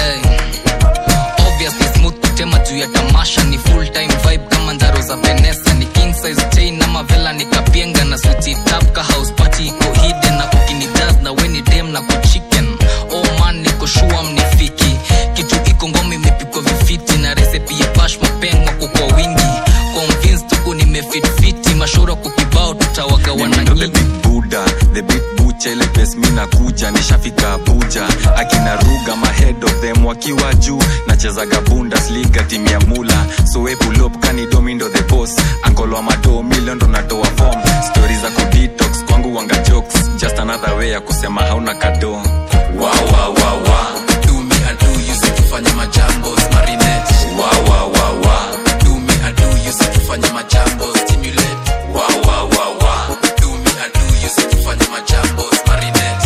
Obviously smooth kutema juu ya tamasha, ni full time vibe kama Ndaro za Vanessa, ni king size chain na mavela nikapienga na suti tap ka house party iko hidden na kukini jazz na weni dem na kuchicken. Oh man niko sure mnifiki, kitu iko ngome imepikwa vifiti na recipe ya bash mapengwa kwa wingi, convinced tuko nimefit fiti, mashoro kukibao tutawaga wananyingi. The big butcher ile pes mina kuja nishafika Abuja, akina Ruga my head of them wakiwa juu, nachezaga Bundesliga timu ya Mula, so we pull up kani domindo the boss, angolo wa mado million ndo natoa form, stories za ku detox kwangu wanga jokes, just another way ya kusema hauna kado. Wow do me I do you say tufanye majambo marinette. Wow do me I do you say tufanye majambo stimulate. Wow do me I do you say tufanye majambo marinette.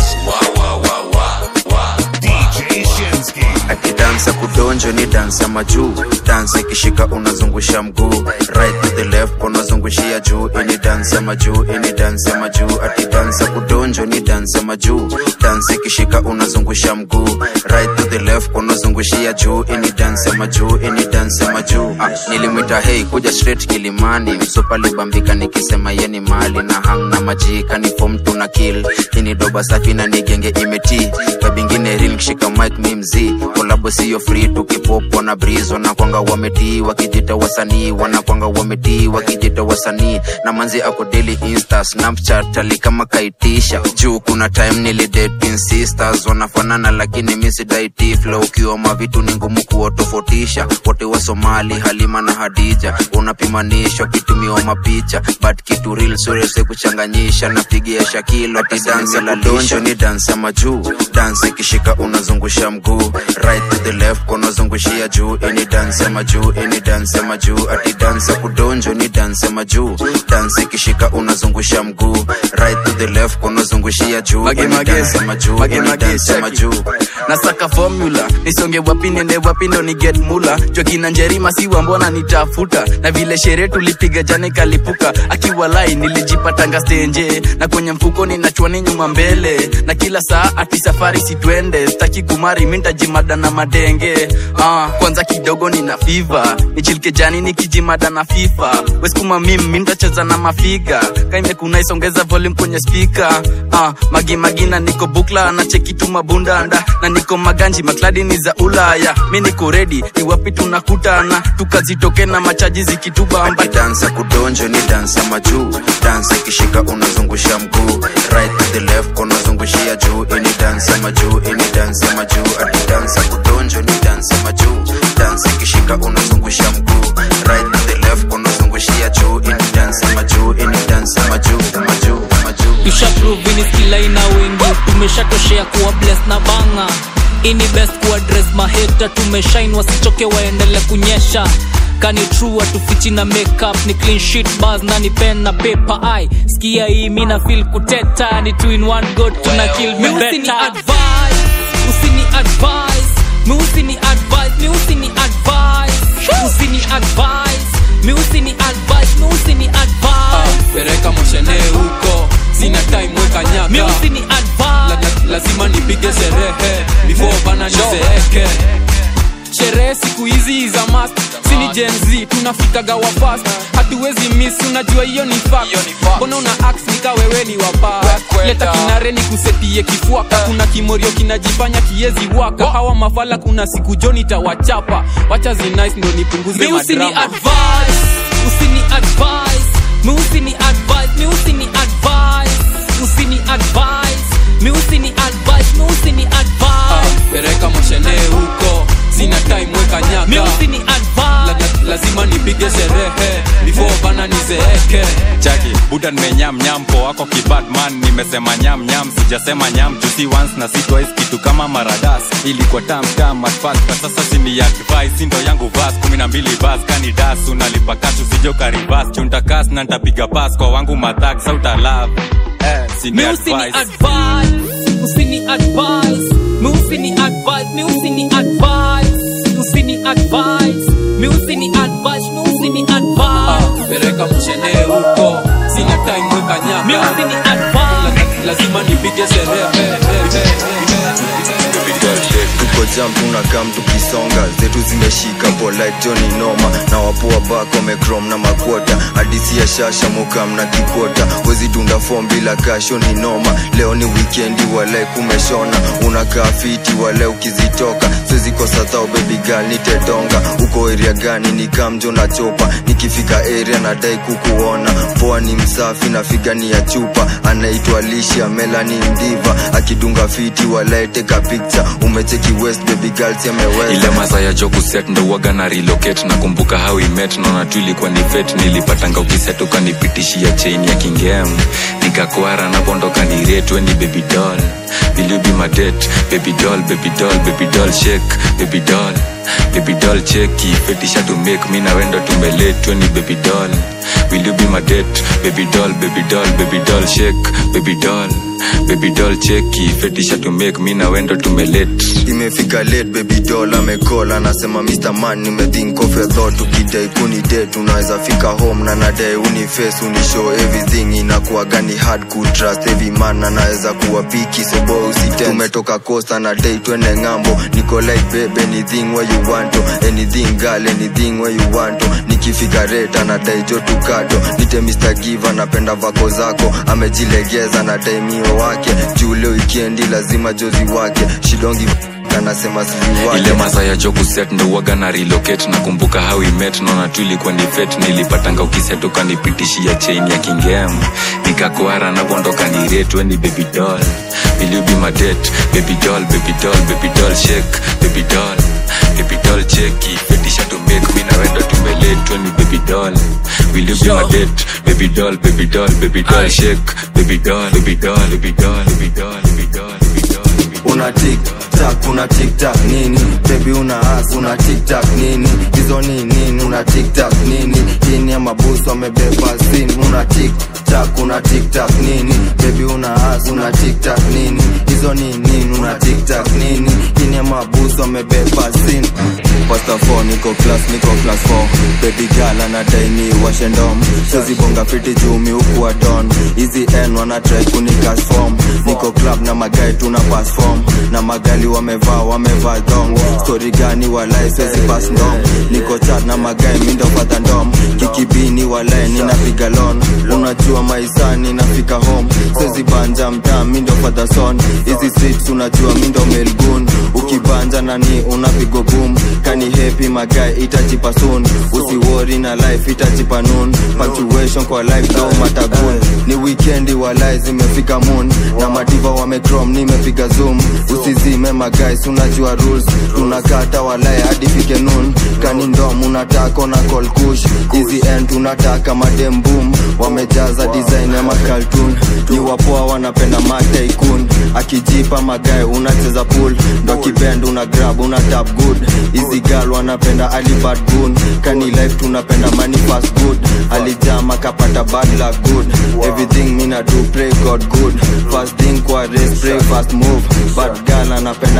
Wow DJ Shinsky. Akidansa kudonjo ni dansa majuu, dansa ikishika unazungusha mguu, right to the left unazungushia juu, ini dansa majuu, ini dansa majuu. Akidansa kudonjo ni dansa majuu, dansa ikishika unazungusha mguu, right to the left unazungushia juu, ini dansa majuu, ini dansa majuu. Nilimwita hey kuja straight Kilimani, msopa libambika nikisema yeni mali na hang na majika ni form tuna kill, ini doba safi na nigenge imeti, kabingine real kishika mic mimzi, kolabo siyo free tukipopo na breeze, wanakwanga wameti wakijita wasanii, wanakwanga wameti wakijita wasanii, na manzi ako daily insta snapchat ali kama kaitisha juu, kuna time nilidate twin sisters wanafanana lakini misi daiti flow, ukiwa mavitu ni ngumu kuotofautisha, wote wa Somali Halima na Hadija, unapimanishwa kitumiwa mapicha but kitu real surese kuchanganyisha, napigia Shakilo ati dance la donjo ni dance majuu, dance ikishika unazungusha mguu, right to the left unazungushia juu, ini dance majuu, ini dance majuu. Ati dance kudonjo ni dance majuu, dance ikishika unazungusha mguu, right to the left unazungushia juu, ini dance majuu, ini dance majuu. Nasaka formula, nisonge wapi nende wapi ndo ni get mula, Jokina Njerima siwa mbona nitafuta, na vile sherehe tulipiga jana kalipuka, akiwa lai nilijipatanga stage, na kwenye mfuko ninachwani nyuma mbele, na kila saa ati safari sitwende, sitaki kumari minta jimada na madenge. Kwanza kidogo nina fever, nichilke jani nikijimada na FIFA, weskuma mimi nitacheza na mafiga, kaime kuna isongeza volume kwenye speaker. Magi na niko bukla na cheki tu mabunda anda, na niko maganji makladi ni za Ulaya, mi niko ready ni wapi tunakutana, tukazitoke na machaji zikitubamba. Dansa kudonjo ni dansa majuu, dansa ikishika unazungusha mguu, right to the left unazungushia juu, ini dansa majuu, ini dansa majuu. Ati dansa kudonjo ni dansa majuu, dansa ikishika unazungusha mguu, right to the left unazungushia juu, ini dansa majuu, ini dansa majuu, majuu. Tusha prove ni skilla ina wengi, tumeshatoshea kuwa bless na banga, ini best kuwa dress maheta, tumeshine wasichoke waendele kunyesha, kani true atufichi na makeup, ni clean sheet bars na ni pen na paper. Ai skia hii mina feel kuteta, ni 2 in 1 go tuna kill me better. Usini advice, usini advice, mi usini advice, mi usini advice, usini advice, mi usini advice, mi usini advice. Pereka moshene huko, sina time weka nyaka, mi usini advice, lazima nipige sherehe before bana nizeeke. sherehe siku hizi is a must. Sini Gen Z tunafikaga wa fast, hatuwezi miss, unajua hiyo ni fact. Mbona una ax nika wewe ni wapa, leta kinare ni kusetie kifuaka. Kuna kimorio kinajifanya kiezi waka, hawa mafala kuna siku joni tawachapa. Wacha zi nice ndo nipunguze madrama. Usini advice, usini advice, usini advice, usini advice, usini advice, usini advice, usini advice. Pereka moshene huko, sina time weka nyaka. Usini advice, lazima nipige sherehe before bana nizeeke. Chaki, buda nimenyam nyam po wako kibadman. Nimesema nyam nyam, sijasema nyam juicy once na si twice. Kitu kama maradas, ilikuwa tam tam at first. Sasa sini advice, ndo yangu verse 12 bars. Kani das, unalipa kashu sijo karibas. Chunta kas na ntapiga pass kwa wangu matak. Sauta love, sini advice. Usini advice, usini advice, usini advice, usini advice, usini advice, usini advice, usini advice. Pereka mchene huko, sina time weka nyaka. Usini advice, lazima nipige sherehe. Tuko jam tunakam tukisonga, zetu zimeshika polite Johnny noma. Na wapoa bako mekrom na makwota, hadisi ya shasha mukam na kikota. Wezi dunda form bila kasho ni noma. Leo ni weekendi wale kumeshona, unakaa fiti wale ukizitoka. Swezi kosa thao baby girl nitedonga. Uko area gani ni kamjo na chopa, nikifika area nadai kukuona. Poa ni msafi na figa ni ya chupa, anaitwa Alicia Melanie Diva. Akidunga fiti wale teka picture, umecheki West baby girl yameweza. Ile maza ya joku set ndo waga na relocate. Nakumbuka how we met, naona tu ilikuwa ni fate. Nilipatanga ukiset ukanipitishia chain ya kingem, nikakwara na bondoka ni rate. When baby doll, will you be my date? Baby doll, baby doll, baby doll shake. Baby doll, baby doll cheki fetisha to make me na wendo tumelate. When baby doll, will you be my date? Baby doll, baby doll, baby doll shake. Baby doll, baby doll cheki fetisha to make me na wendo tumelate. Imefika late baby doll amecall, anasema Mr. Man nimethink of your thought. Ukidai kuni date unaweza fika home na nadai uniface unishow everything. Inakuwa gani hard ku trust every man, anaweza kuwa picky so boy usitense. Tumetoka costa na day twende ngambo, niko like baby anything where you want to, anything girl anything where you want to. Nikifika rate anadai jo tukato, nite Mr. Giver napenda vako zako. Amejilegeza na daimio wake, jule weekendi lazima jozi wake. Shidongi anasema sijui wake. Ile maza ya joku set ndo waga na relocate. Nakumbuka how we met, naona tu ilikuwa ni fate. Nilipatanga ukiset ukanipitishia chain ya kingem, nikakwara na bondoka ni rate. When baby doll, will you be my date? Baby doll, baby doll, baby doll shake. Baby doll, baby doll cheki fetisha to make me na wendo tumelate. When baby doll, will you be my date? Baby doll, baby doll, baby doll shake. Baby doll, baby doll, baby doll, baby doll, baby doll, baby doll. Una tic-tac, una tic-tac nini? Baby una ass, una tic-tac nini? Hizo nini, una tic-tac nini? Hini ya mabusu wamebeba zini. Una tic-tac, una tic-tac nini? Baby una ass, una tic-tac nini? Hizo nini, una tic-tac nini? Hini ya mabusu wamebeba zini. Pasta 4, niko class 4. Baby girl anadai ni washendom. Sezi bonga fiti jumi huku wa don. Easy N wana try kunikas form. Niko club na magai tuna pass form, na magali wamevaa dong. Story gani walai sezi pass ndom. Niko chat na magai mindo pata ndom. Kikibini walai ninapiga lon. Unajua maisani nafika home, sezi banja mta mindo pata son. Easy streets unajua mindo melgun. Ukibanja nani unapigo boom. Kani happy magai itachipa soon. Usiwori na life itachipa noon. Punctuation kwa life do matagun. Ni weekendi walai zimefika moon, na madiva wamecrom nimepiga zoom. Usizime maguys unajua rules, tunakata walai hadi fike noon. Kani ndom unataka na call kush, easy end tunataka madem boom. Wamejaza design ya makaltun, ni wapoa wanapenda mataikun. Akijipa magai unacheza pool, ndo kibend una grab una tap good. Easy girl wanapenda alibad goon. Kani life tunapenda money fast good. Alijama kapata bad luck good. Everything mina do pray God good. Fast thing kwa race pray fast move. Bad girl anapenda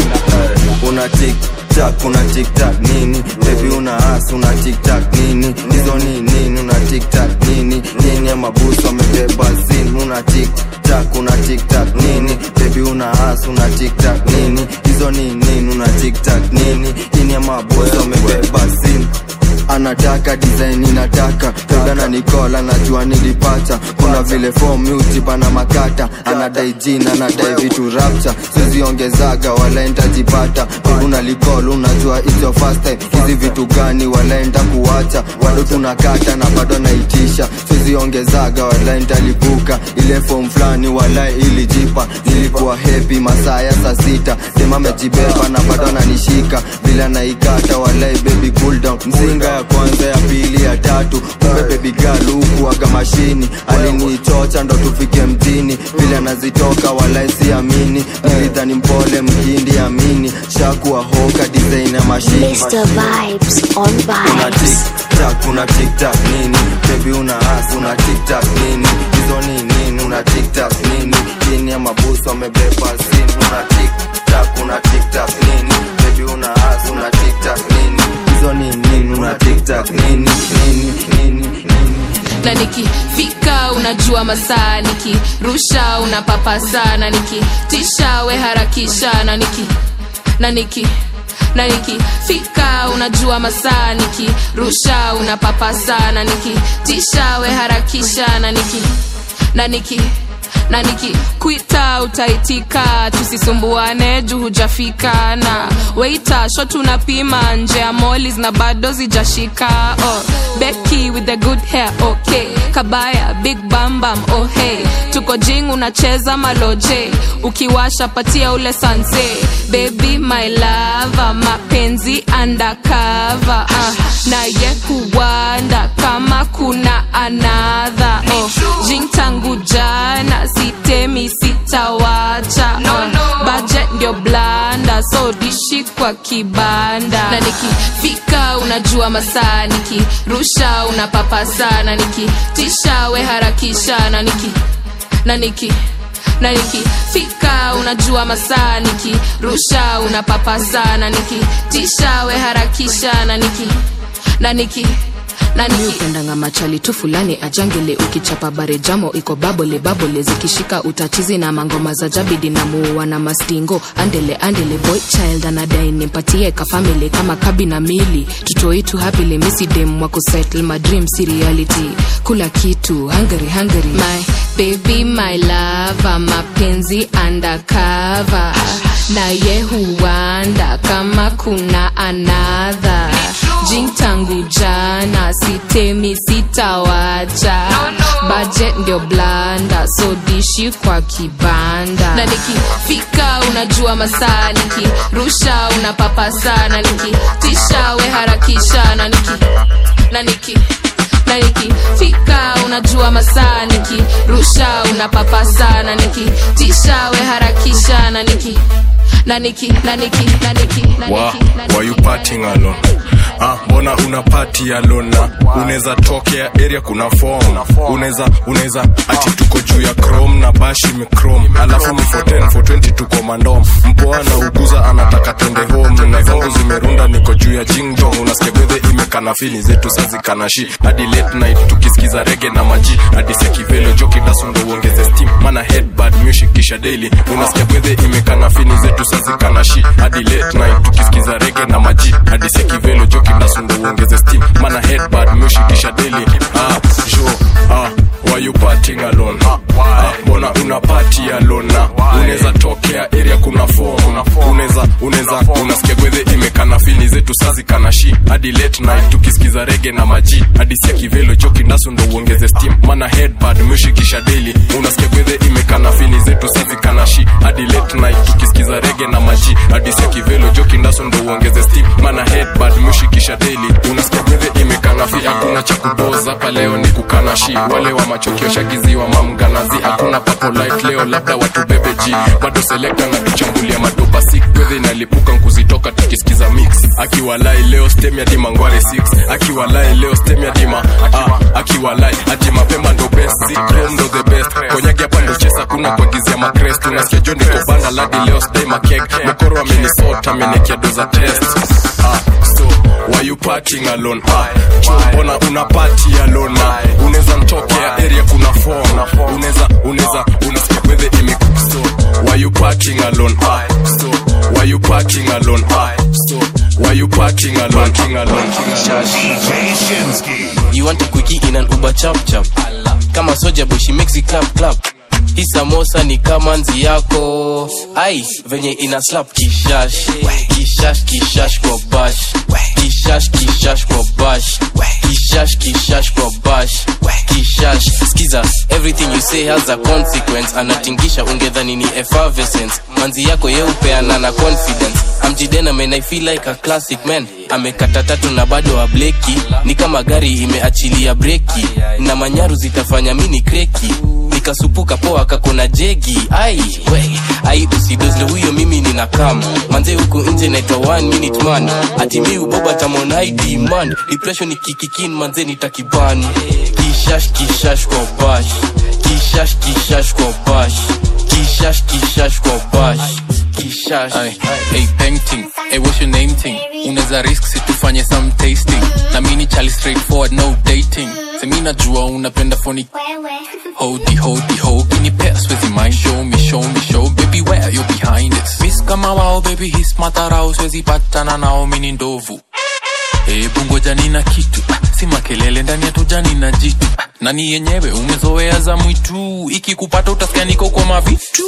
una tic-tac, una tic-tac nini? Baby una ass, una tic-tac nini? Hizo nini, una tic-tac nini? Nini ya mabusu wamebeba zini. Una tic-tac, una tic-tac nini? Baby una ass, una tic-tac nini? Hizo nini, una tic-tac nini? Nini ya mabozo wamebeba sin anataka design inataka Toda na Nicole anajua nilipata kuna vile form mute bana makata anadai jina anadai vitu rapture sizi ongezaga wala nitajipata kuna Nicole unajua it's your first time hizi vitu gani wala nita kuacha bado tunakata na bado naitisha sizi ongezaga wala nitalipuka ile form flani wala ilijipa nilikuwa happy masaa ya saa 6 sema mejibeba na bado ananishika bila naikata wala baby cool down mzinga ya kwanza ya pili ya tatu kumbe baby girl huku aga mashini alinichocha ndo tufike mjini vile anazitoka wala siamini nilidhani mpole mkindi amini shakuwa hoka design ya mashini Mr. Vibes on Vibes una TikTok nini baby una ass una TikTok nini hizo nini una TikTok nini chini ya mabusu wamebeba sin una TikTok nini baby una ass una TikTok nini hizo nini una TikTok nini na nikifika unajua masaa nikirusha unapapa sana nikitisha we harakisha na nikifika unajua masaa nikirusha unapapa sana nikitisha we harakisha na nikikuita utaitika tusisumbuane juu hujafika na waiter shot unapima nje ya mollies na bado zijashika Becky with the good hair okay Kabaya big bam bam oh hey tuko jing unacheza maloje ukiwasha patia ule sanse baby my lover mapenzi undercover na ye kuwanda kama kuna another jing tangu jana sitemi sitawacha budget ndio blanda so dishi kwa kibanda na nikifika unajua masaa nikirusha unapapa sana nikitisha we harakisha na nikifika unajua masaa nikirusha unapapa sana nikitisha we harakisha na upendanga machali tu fulani ajangele ukichapa bare jamo iko babole zikishika utatizi na mangoma za jabidi na muua na mastingo andele boy child anadai nimpatie ka family kama kabi na mili tutoitu happily misi dem wako settle my dream reality kula kitu hungry my baby my lover mapenzi undercover na ye huanda kama kuna another jing tangu jana sitemi sitawacha budget ndio blanda so dishi kwa kibanda na nikifika unajua masaa nikirusha unapapa sana nikitisha we harakisha na nikifika unajua masaa nikirusha unapapa sana nikitisha we harakisha na why you partying alone mbona una party alone na unaweza tokea area kuna form unaweza ati tuko juu ya chrome na bashi michrome alafu for 10 for 20 tuko mandom mpoa na uguza anataka twende home na zangu zimerunda niko juu ya jingjong unasikia bedhe imekana fili zetu sazi kanashi hadi late night tukisikiza reggae na maji hadi sekivelo joki dasundo uongeze steam mana headbad music kisha daily unasikia bedhe imekana fili zetu sazi kanashi hadi late night tukisikiza reggae na maji hadi sekivelo joki dasundo uongeze steam mana headbad music kisha daily why you partying alone mbona una party alone na unaweza tokea area kuna form unasikia gwethe imekana fini zetu sazi kanashi hadi late night tukisikiza reggae na maji hadi sia kivelo joki ndaso ndo uongeze steam mana headbad music kisha daily unasikia gwethe imekana fini zetu sazi kanashi hadi late night tukisikiza reggae na maji hadi sia kivelo joki ndaso ndo uongeze steam mana headbad music kisha daily unasikia gwethe imekana fi hakuna cha kudoza hapa leo ni kukanashi wale wa machokio shagiziwa mamganazi hakuna papo light leo labda watu bebeji bado selecta na tuchambulia madopa sick gwethe inalipuka nkuzitoka tukisikiza mix akiwalai leo stem ya dima ngware 6 akiwalai leo stem ya dima akiwalai ati mapema ndo best zikrom ndo the best konyagi hapa ndo chesa kuna kuagizia makrest unasikia jondi kobanda ladi leo stay makeg mkoro wa Minnesota amenekia doza test so why you partying alone mbona una party alone unaweza mtokea area kuna form unasikia gwethe imekuso why you partying alone so why you partying alone so why you partying Shinski. You want a quickie in an Uber chap chap. Kama soja boy she makes it clap clap. Hii samosa ni kama nzi yako. Ai, venye ina slap kishash. Kishash kishash kwa bash. Kishash kishash kwa bash. Kishash kishash kwa bash. Kishash. Skiza, everything you say has a consequence. Anatingisha ungedhani ni effervescence. Manzi yako yeupeana na confidence. Amjidena man I feel like a classic man. Amekata tatu na bado wa bleki. Ni kama gari imeachilia breki. Na manyaru zitafanya mini kreki. Nikasupuka poa kakona jegi. Ai usidozle huyo mimi nina kama. Manze huku nje naitwa 1 minute man. Ati mi uboba tamon I demand. Depression ni kikikin manze nitakibani. Kishash kishash kwa bash. Kishash kishash kwa bash. Kishash kishash kwa bash. Kishash. Hey painting, hey what's your name thing? Unaweza risk si tufanye some tasting. Na mini chali straightforward no dating. Semina jua unapenda phony. Hodi kini pass with mind. Show me baby where you behind it. Miss kama wao baby his matarao swezi patana nao mini ndovu. Bungoja nina kitu si makelele ndani ya tujani na jitu. Nani yenyewe umezoea za mwitu. Iki kupata utasikia niko kwa mavitu.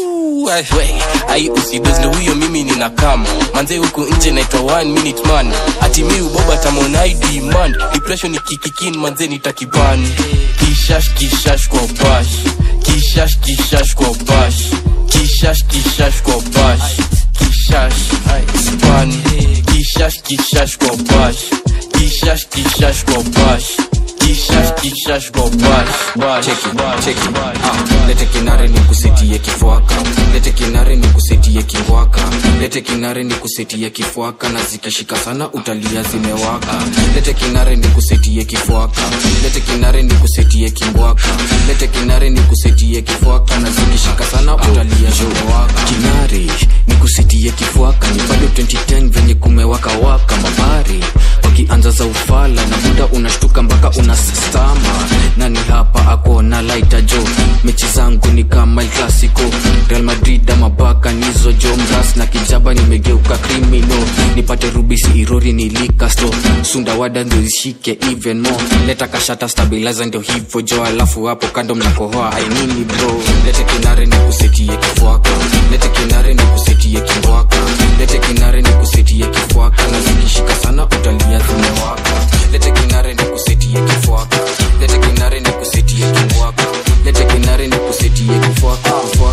Ai usidozle huyo mimi nina kama. Manze huku nje naitwa 1 minute man. Ati mi uboba tamon I demand. Depression ni kikikin manze nitakibani. Kishash kishash kwa bash. Kishash kishash kwa bash. Kishash kishash kwa bash. Kishash spani. Kishash kishash kwa bash. Kishash kishash kwa bash. Kishash go bash. Cheki lete kinare ni kusetie kifuaka. Lete kinare ni kusetie kiwaka. Lete kinare ni kusetie kifuaka. Na zikishika sana utalia zimewaka. Lete kinare ni kusetie kifuaka. Lete kinare ni kusetie kiwaka. Lete kinare ni kusetie kifuaka. Na zikishika sana utalia zimewaka. Kinare ni kusetie kifuaka. Ni bado 2010 venye kumewaka waka mabari. Wakianza za ufala na muda unashtuka mpaka unasastama. Nani hapa ako na lighter jo. Mechi zangu ni kama El Clasico. Real Madrid ama Barca nizo jo. Mras na kijaba nimegeuka criminal. Nipate rubisi irori nilika sto. Sunda wada ndo ishike even more. Leta kashata stabilizer ndio hivyo jo. Alafu hapo kando mnakohoa ainini bro. Lete kinare ni kusetie kifuaka. Lete kinare ni kusetie kifuaka. Lete kinare ni kusetie kifuaka. Na zikishika sana utalia zimewaka. Lete kinare ni kusetie kifuaka. Lete kinare ni kusetie kifuaka. Lete kinare ni kusetie kifuaka.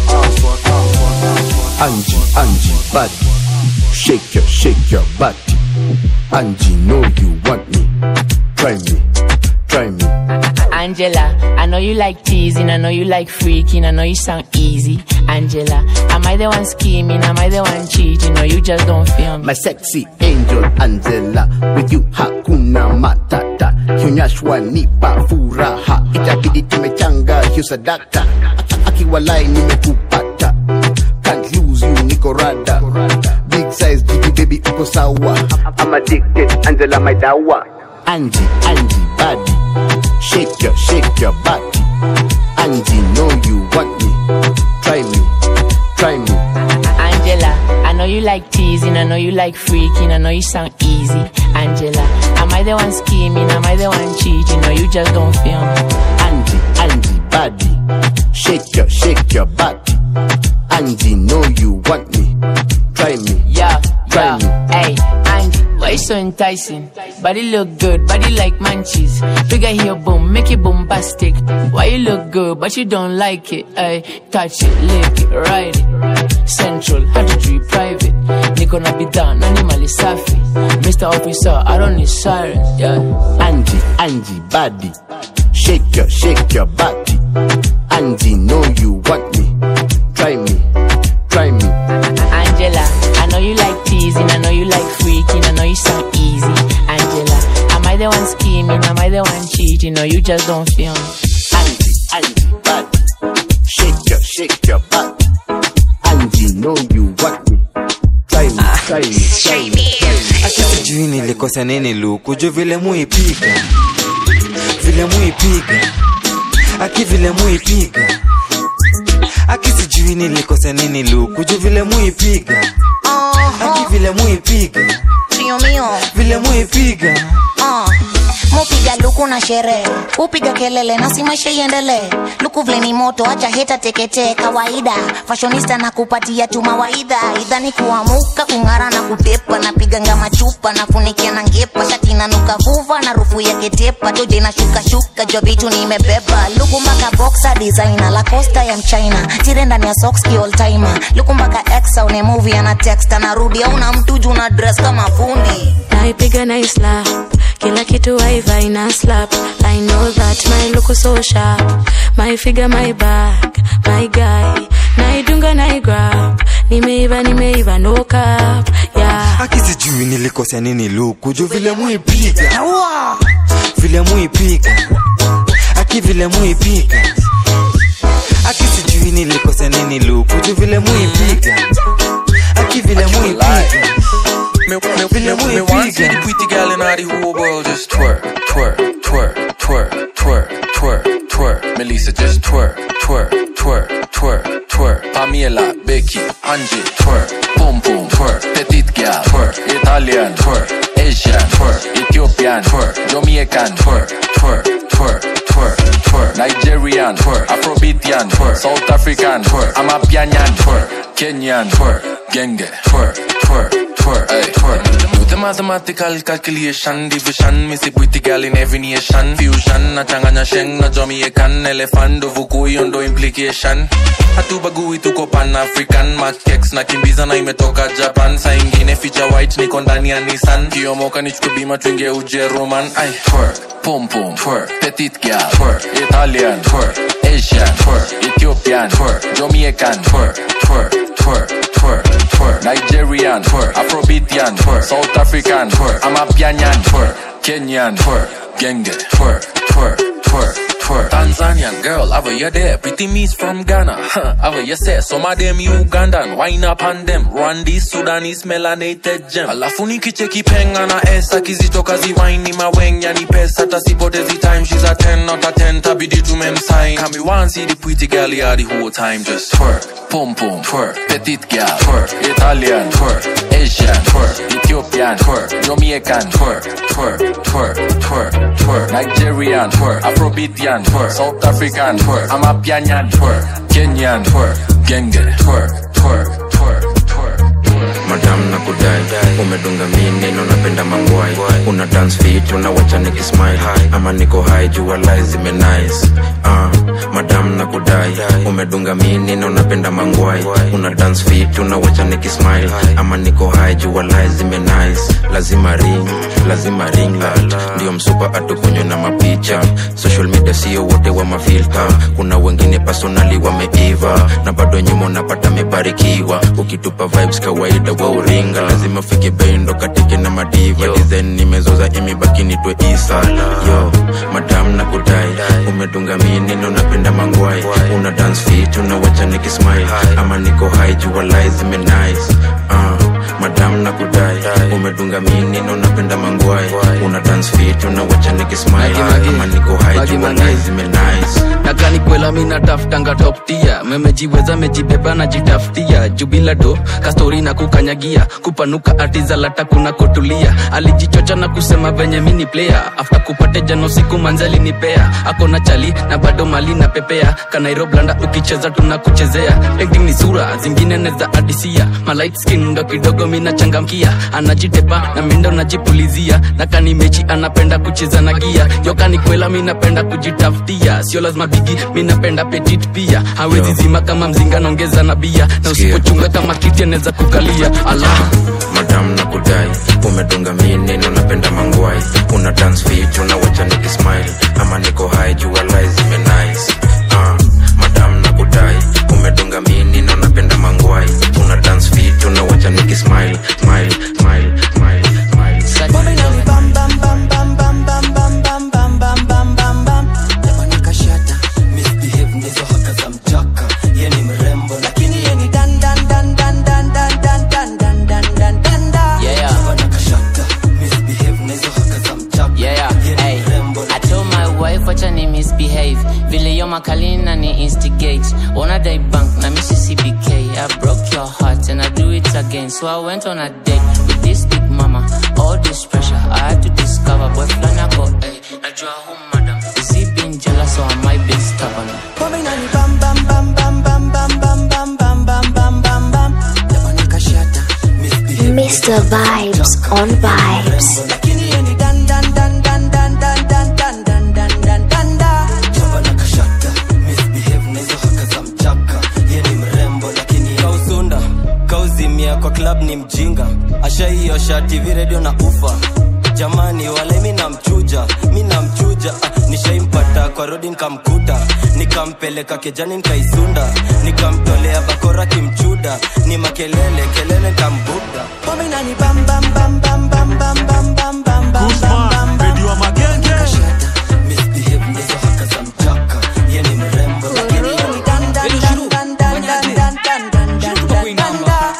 Angie, body. Shake your body. Angie, know you want me. Try me. Angela, I know you like teasing, I know you like freaking, I know you sound easy. Angela, am I the one scheming, am I the one cheating, or you just don't feel me? My sexy angel Angela, with you hakuna matata. Hionyeshwa nipa furaha, itabidi tumechanga hiyo sadaka. Akiwalai nimekupata, can't lose you niko rada. Big size baby uko sawa. I'm addicted, Angela my dawa. Angie, body. Shake your body. Angie, know you want me. Try me. Angela, I know you like teasing, I know you like freaking, I know you sound easy. Angela, am I the one scheming, am I the one cheating, or you just don't feel me? Angie, body. Shake your body. Angie, know you want me. Try me. Yeah. Hey, Angie, why you so enticing? Body look good, body like munchies. Bigger here, boom, make it bombastic. Why you look good, but you don't like it? Ay, touch it, lick it, ride it. Central, how to treat private. Niko na bidhaa, nani mali safi. Mr. Officer, I don't need sirens, yeah. Angie, body. Shake your body. Angie, know you want me. Try me. Angela, I know you like teasing, I know you like freaking, I know you sound easy. Angela, am I the one scheming, am I the one cheating, or you just don't feel me? Angie, body. Shake your body. Angie, know you want me. Try me. Akisijui nilikosa nini luku jo vile muipiga. Aki vile muipiga. Akisijui nilikosa nini luku jo vile muipiga. Aki vile muipiga. Tío mío. Vile muipiga. Mupiga luku na sherehe, upiga kelele na si maisha iendelee. Luku vile ni moto, acha heta teketee kawaida. Fashionista na kupatia tu mawaidha. Idhani kuamuka, kungara na kutepa. Napiga ngama chupa, nafunikia na ngepa. Shati na nuka vuva, na rufu ya ketepa. Toje na shuka, jo vitu nimebeba. Luku mpaka boxer designer, la costa ya mchina. Tire ndani ya socks ki all timer. Luku mpaka exa, une movie ana text. Anarudi, una mtuju na dress kama fundi. Naipiga na slap, kila kitu waiva ina slap. I know that my look is so sharp. My figure, my back, my guy. Naidunga na grab, nimeiva no cap. Yeah. Akisijui nilikosea nini luku, jo vile muipiga. Vile muipiga. Aki vile muipiga. Akisijui nilikosea nini luku, jo vile muipiga. Aki vile muipiga. Me want see the pretty girl in all the whole world just twerk, twerk, twerk, twerk, twerk, twerk, twerk. Melissa just twerk, twerk, twerk, twerk, twerk. Pamela, Becky, Angie, twerk, boom boom, twerk. Petite girl, twerk. Italian, twerk. Asian, twerk. Ethiopian, twerk. Jamaican, twerk, twerk, twerk, twerk, twerk. Nigerian, twerk. Afrobeatian, twerk. South African, twerk. Amapianyan, twerk. Kenyan, twerk. Genge, twerk, twerk, twerk, ay, twerk. Do the mathematical calculation, division. Me see pretty girl in every nation. Fusion, na changanya sheng, na Jamaican. Elephant, do vuku yondo implication. Hatubagui tuko Pan-African. Makex na kimbiza na imetoka Japan. Sa ingine feature white niko ndani ya Nissan. Kiyomoka nichukue bima tuinge Ujeruman. Ay, twerk, pom pom, twerk. Petite girl, twerk. Italian, twerk. Asian, twerk. Ethiopian, twerk. Jamaican, twerk, twerk, twerk, twerk, twerk. Nigerian, twerk. Afrobeatian, twerk. South African, twerk. Amapianyan, twerk. Kenyan, twerk. Genge, twerk, twerk, twerk, twerk. Tanzanian girl, have you there? Pretty miss from Ghana, huh? Have you say some of them Ugandan? Wine up on them. Rwandese, Sudanese, melanated gem. Alafu nikicheki penga na esa kizitoka ziwaini mawenya ni pesa tasipotezi time. She's a 10 not a 10 tabidi tumemsign. Come me want see the pretty girl here the whole time just twerk, pom pom, twerk. Petite girl, twerk. Italian, twerk. Asian, twerk. Ethiopian, twerk. Jamaican, twerk, twerk, twerk, twerk, twerk. Nigerian, twerk. Afrobeatian, twerk. South African, twerk. Amapianyan, twerk. Kenyan, twerk. Genge, twerk, twerk, twerk, twerk. Madam na kudai, umedunga mini na unapenda mangwai. Una dance fit, unawacha nikismile. Ama niko high, jua lies zime nice. Madam na kudai, umedunga mini na unapenda mangwai. Una dance fit, unawacha nikismile. Ama niko high, jua lies zime nice. Lazima ring light. Ndio msupa atukunyo na mapicha. Social media sio wote wa mafilter. Kuna wengine personally wameiva. Na bado nyumo napata mebarikiwa. Ukitupa vibes kawaida wa uringa. Lazima fike bendo katike na madiva. Design nimezoza imibaki nitwe Isa. Yo, madam na kudai, umedunga mini na unapenda mangwai. Una dance fit, unawacha nikismile. Ama niko high, jua lies zime nice. Madam na kudai, umedunga mini na unapenda mangwai. Una dance fit, unawacha nikismile. Ama niko high, jua lies zime nice. Nakani kwela mina taftanga top tier. Memejiweza mejibeba na jitaftia. Jubila do, kastori na kukanyagia. Kupanuka atiza lata kuna kotulia. Alijichocha na kusema venye mini player. After kupate jano siku manzali nipea. Ako na chali na bado mali na pepea. Kanairo blanda ukicheza tunakuchezea. Painting ni sura, zingine neza adisia. Ma light skin ndo kidogo mina changamkia. Anajitepa na mindo najipulizia. Nakani mechi anapenda kucheza na gia. Yokani kwela mina penda kujitaftia. Sio lazima bigi mina penda petit pia. Hawezi zima kama mzinga nongeza na bia. Na usipochunga kama kiti aneza kukalia. Allah Madam na kudai, umedunga mini na unapenda mangwai. Una dance fit, unawacha nikismile. Ama niko high, jua lies zime nice. Madam na kudai, umedunga mini na unapenda mangwai. Una dance fit, unawacha nikismile. Smile, smile, smile, smile. Bam bam bam bam bam bam bam bam bam bam bam bam bam. Japanika shata, misbehave nizo haka za mchaka. Ye ni mrembo lakini ye ni dan dan dan dan dan dan dan dan dan dan dan dan dan. Japanika shata, misbehave nizo haka za mchaka. Hey, I told my wife wacha ni misbehave. Vile yo makalina ni instigate. Wanna die bank na missy CBK. I broke your heart and I do it again. So I went on a date with this big mama. All this pressure I had to discover. Boy flana go, hey. Is he being jealous or am I being stubborn? Bam bam bam bam bam bam bam bam bam bam bam bam bam. Mr. Vibes on Vibes. Lakini yeni dan dan dan dan dan dan dan dan dan dan dan dan da. Jaba na kashata, misbehave nezo haka za mchaka. Yeni mrembo lakini kausunda, kauzimia kwa club ni mjinga. Asha hiyo shati video na ufa. Jamani wale mina mchuja, nishaimpata kwa rodi nikamkuta, nikampeleka kejani nikaisunda, nikamtolea bakora kimchuda, ni makelele kelele nikambuda. Pombe nani bam bam bam bam bam bam bam bam bam bam bam wa magenge. Misbehave nizo haka za mchaka, yeni mrembo lakini yeni dan dan dan dan dan dan dan dan dan dan dan dan da.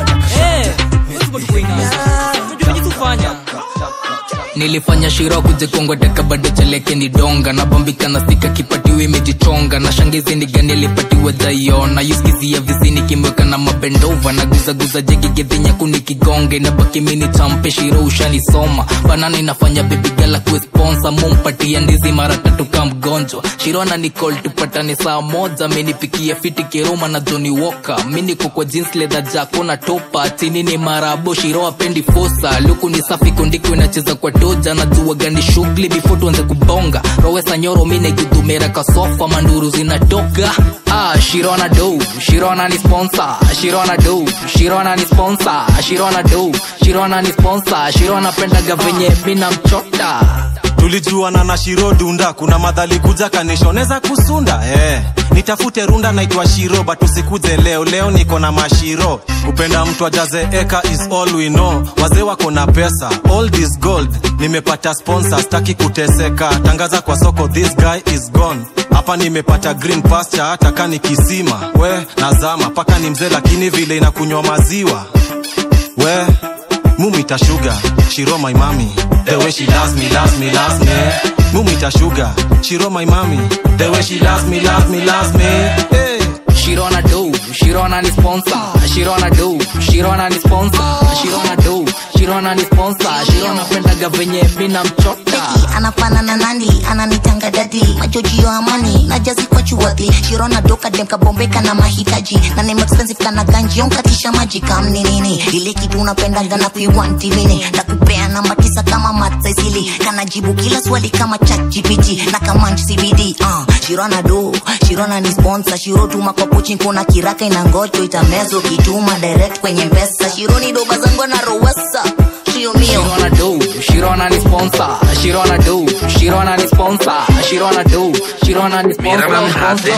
Nilifanya shiro kujikongo deka bado chaleke ni donga na bambika na sika kipatiwe imejichonga na shangizi ni gani alipatiwa jaiona yuskizi ya vizini kimweka na mabendova na guza jegi gedhinya kuni kigonge na baki mini champe shiro ushani soma banana inafanya baby gala kuwe sponsor mumpatia ndizi mara tatu kama mgonjwa shiro na Nicole tupatane saa moja menipikia fiti kiroma na Johnny Walker mini kwa jeans leather jako na topa chini ni marabo shiro apendi fosa luku ni safi kundiko inacheza kwa doja na jua gani shughuli before tuanze kubonga rowesa nyoro mine gudumera kasofa manduru zinatoka Shirona do Shirona ni sponsor Shirona do Shirona ni sponsor Shirona do Shirona ni sponsor Shirona pendaga venye mina mchota tulijuana na Shiro dunda kuna madhali kuja kanishoneza kusunda nitafute runda naitwa Shiro but usikuje leo niko na mashiro kupenda mtu ajaze eka is all we know wazee wako na pesa all this gold nimepata sponsor staki kuteseka tangaza kwa soko this guy is gone hapa nimepata green pasture hata kani kisima we nazama paka ni mzee lakini vile inakunywa maziwa we Mumita sugar, Shiro my mommy. The way she loves me. Mumita sugar, Shiro my mommy. The way she loves me. Hey. Shirona do, Shirona ni sponsor. Shirona do, Shirona ni sponsor. Shirona do, Shirona ni sponsor. Shirona pendaga venye mina mchota. Anafana na nani, ananitanga daddy. Majojio amani, najazi kwa chuwadhi. Shirona do kademka bombeka na mahitaji. Na name expensive kana ganji, onkatisha maji kamni nini. Ile kitu unapendaga na kuiwanti mini. Nakupea namba 9 kama matsa isili. Kana jibu kila swali kama ChatGPT. Na kama CBD, Shirona do, Shirona ni sponsor. Shiro tuma kwa pochi kuna kiraka inangocho itamezo kituma direct kwenye mpesa. Shironi do bazangu na rowesa. Shirona do, Shirona ni sponsor. Shirona do, Shirona ni sponsor. Shirona do, Shirona ni sponsor.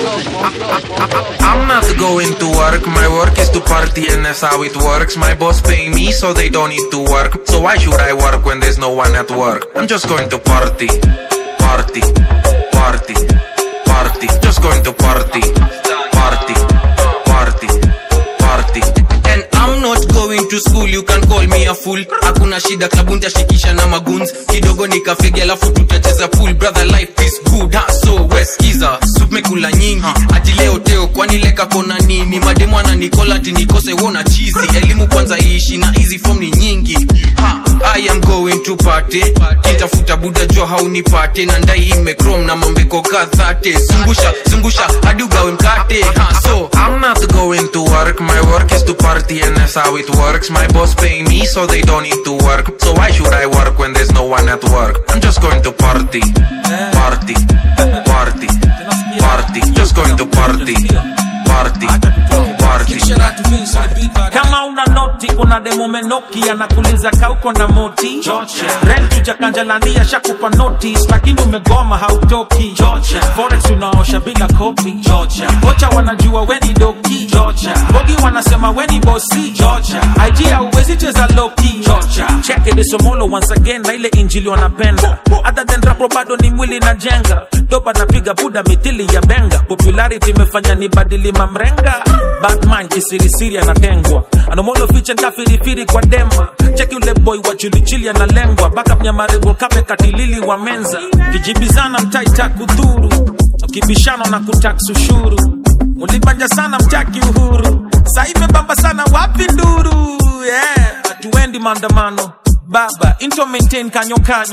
I'm not going to work, my work is to party and that's how it works. My boss pay me so they don't need to work. So why should I work when there's no one at work? I'm just going to party, party, party, party. Just going to party, party, party, party. And I'm not going to school, you can call me a fool. Hakuna shida klabu nitashikisha na magoons. Kidogo nikafege alafu tutacheza pool. Brother life is good, so weskiza. Soup mekula nyingi, ati leo teo kwani leka kona nini. Mademu ananikola ati nikose wona cheesy. Elimu kwanza ishi na easy form ni nyingi. I am going to party. Kitafuta buda jo haunipate. Na ndai imekrom na mambeko kathate. Zungusha hadi ugawe mkate. So I'm not going to work, my work is to party and that's how it works. My boss pay me so they don't need to work. So why should I work when there's no one at work? I'm just going to party, party, party, party. Just going to party, party, party. Kama una noti kuna demo menoki anakuliza kauko na moti rent ujakanjalandia shakupa notice lakini umegoma hautoki forex unaosha bila kopi kocha wanajua weni doki bogi wanasema weni bosi idea uwezi cheza loki check it somolo once again na ile injili wanapenda other than rap bado ni mwili na jenga dopa napiga buda mitili ya benga popularity imefanya ni badili mamrenga Batman kisirisiri anatengwa anomolo fiche ndafirifiri kwa dema check yule boy wa chilichili analengwa backup nyamarego kape katilili wa menza kijibizana mtaita kudhuru ukibishano na kutax ushuru mulibanja sana mtaki uhuru saive bamba sana wapi nduru hatuendi maandamano baba into maintain kanyo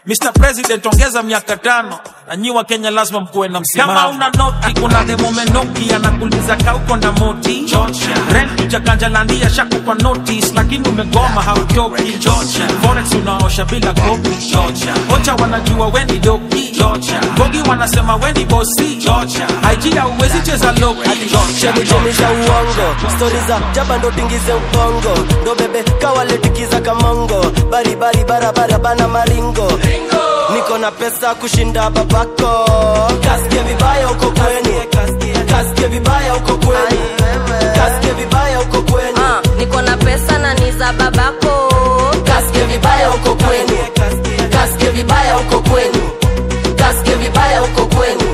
Mr. President ongeza miaka 5 na nyi wa Kenya lazima mkuwe na msimamo. Kama una noti kuna demo menoki anakuuliza kauko na moti Georgia. Rent jakanja landia shakupa notice lakini umegoma hautoki Georgia. Forex unaosha bila kopi Georgia. Ocha wanajua weni doki Georgia. Bogi wanasema weni bosi Georgia. IG hauwezi cheza loki Georgia. Chemisha uongo, story za jaba ndo tingize upongo. Ndo bebe kawaletikiza kamongo. Bari barabara bana maringo. Niko na pesa kushinda babako. Kasikie vibaya uko kwenu. Kasikie vibaya uko kwenu. Kasikie vibaya uko kwenu. Niko na pesa na ni za babako. Kasikie vibaya uko kwenu. Kasikie vibaya uko kwenu. Kasikie vibaya uko kwenu.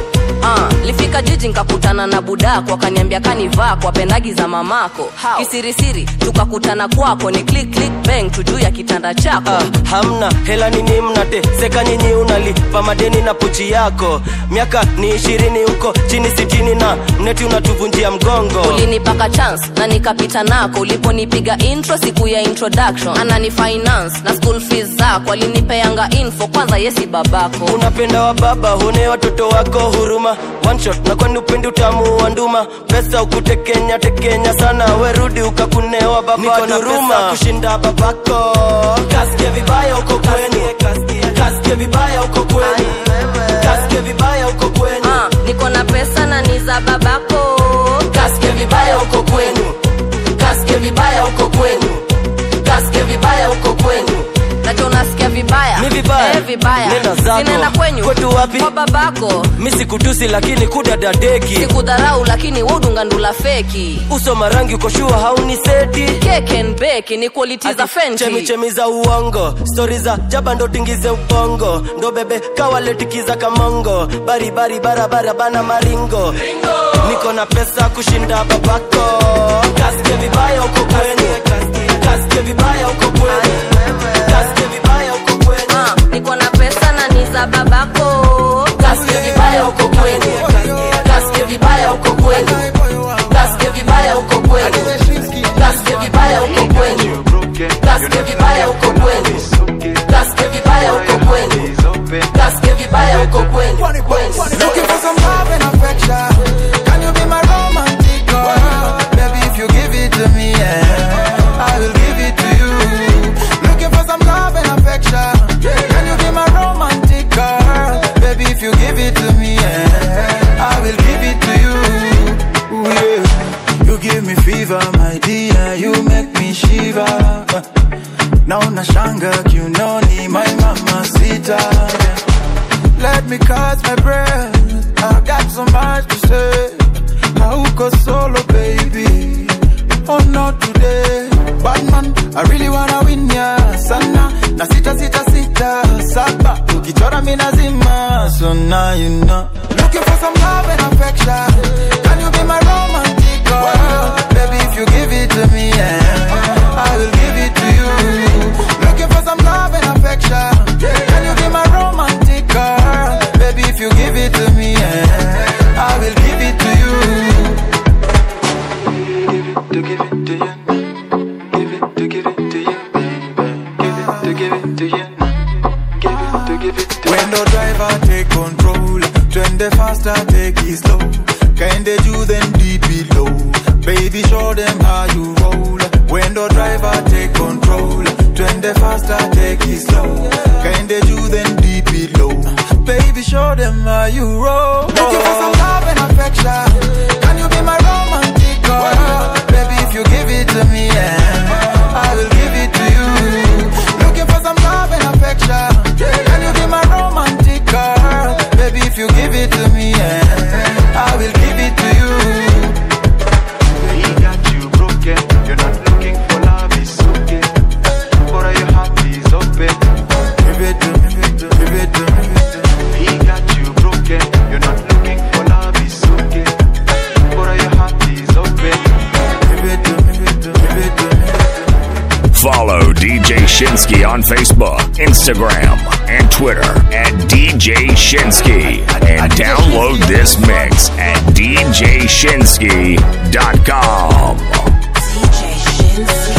Lifika jiji nikakutana na budako akaniambia kanivaa kwa pendagi za mamako. Kisirisiri tukakutana kwako ni click bang tujuu ya kitanda chako. Hamna hela nini mnate seka nyinyi unalipa madeni na pochi yako. Miaka ni 20 huko chini 60 na mneti unatuvunjia mgongo. Ulinipaka chance na nikapita nako uliponipiga intro siku ya introduction. Anani finance na school fees zako alinipeanga info kwanza yesi babako. Unapenda wa baba hune watoto wako huruma. One shot na kwani upendi utamu wa nduma. Pesa ukutekenya sana werudi ukakunewa baba. Niko na pesa kushinda babako. Kasikie vibaya uko kwenu. Kasikie vibaya uko kwenu. Kasikie vibaya uko kwenu. Niko na pesa na ni za babako. Kasikie vibaya uko kwenu. Kasikie vibaya uko kwenu. Kasikie vibaya uko kwenu. Nacho unasikia vibaya. Ni vibaya. Vibaya. Nenda zako. Sinaenda kwenyu. Kwetu wapi? Kwa babako. Mimi sikutusi lakini kudadadeki. Sikudharau lakini udunga ndula feki. Uso marangi uko shua hauni seti. Cake and bake ni quality za Fenty. Chemi za uongo. Stories za jaba ndo tingize upongo. Ndo bebe kawaletikiza kamongo. Bari barabara bana maringo. Niko na pesa kushinda babako. Kasikie vibaya uko kwenu. Kasikie vibaya uko kwenu. Kasikie vibaya uko kwenu. Niko na pesa na ni za babako. Kasikie vibaya uko kwenu. Kasikie vibaya uko kwenu. Kasikie vibaya uko kwenu. Kasikie vibaya uko kwenu. Kasikie vibaya uko kwenu. Kasikie vibaya uko kwenu. Kasikie vibaya uko kwenu. Looking for some love and affection. Can you be my romantic girl? Baby, if you give it to me, yeah, I will give it to you. Looking for some love and affection. Can you be my romantic girl? Baby, if you give it to me, yeah, I will give it to you. Ooh, yeah. You give me fever, my dear. You make me shiver. Now nashanga kiunoni, my mamacita. Let me catch my breath. I got so much to say. Hauko solo, baby. Oh, not today. Batman, I really wanna win ya sana. Na sita saba. Ukichora mina zima. So now you know. Looking for some love and affection. Can you be my romantic girl? Baby, if you give it to me, yeah, I will give it to you. Looking for some love and affection. Can you be my romantic girl? Baby, if you give it to me, yeah, I will give it to you. Give it to you. Give it to you, baby. Give it to you. When the driver take control, twende faster, take it slow. Kinda do then deep below. Baby, show them how you roll. When the driver take control, twende faster, take it slow. Kinda do then deep below. Baby, show them how you roll. Looking for some love and affection. Can you be my romantic girl? Baby, if you give it to me, yeah, I will give it to you. Looking for some love and affection. Can you be my romantic girl? Baby, if you give it to me, yeah, I will give it to you. He got you broken. You're not looking for love, it's okay. But are you happy? It's open. Give it to me, give it to me. He got you broken. You're not looking for love, it's okay. But are you happy? It's open. Give it to me, give it to me. Follow DJ Shinsky on Facebook, Instagram, and Twitter at DJ Shinsky. And download this mix at djshinsky.com. DJ Shinsky.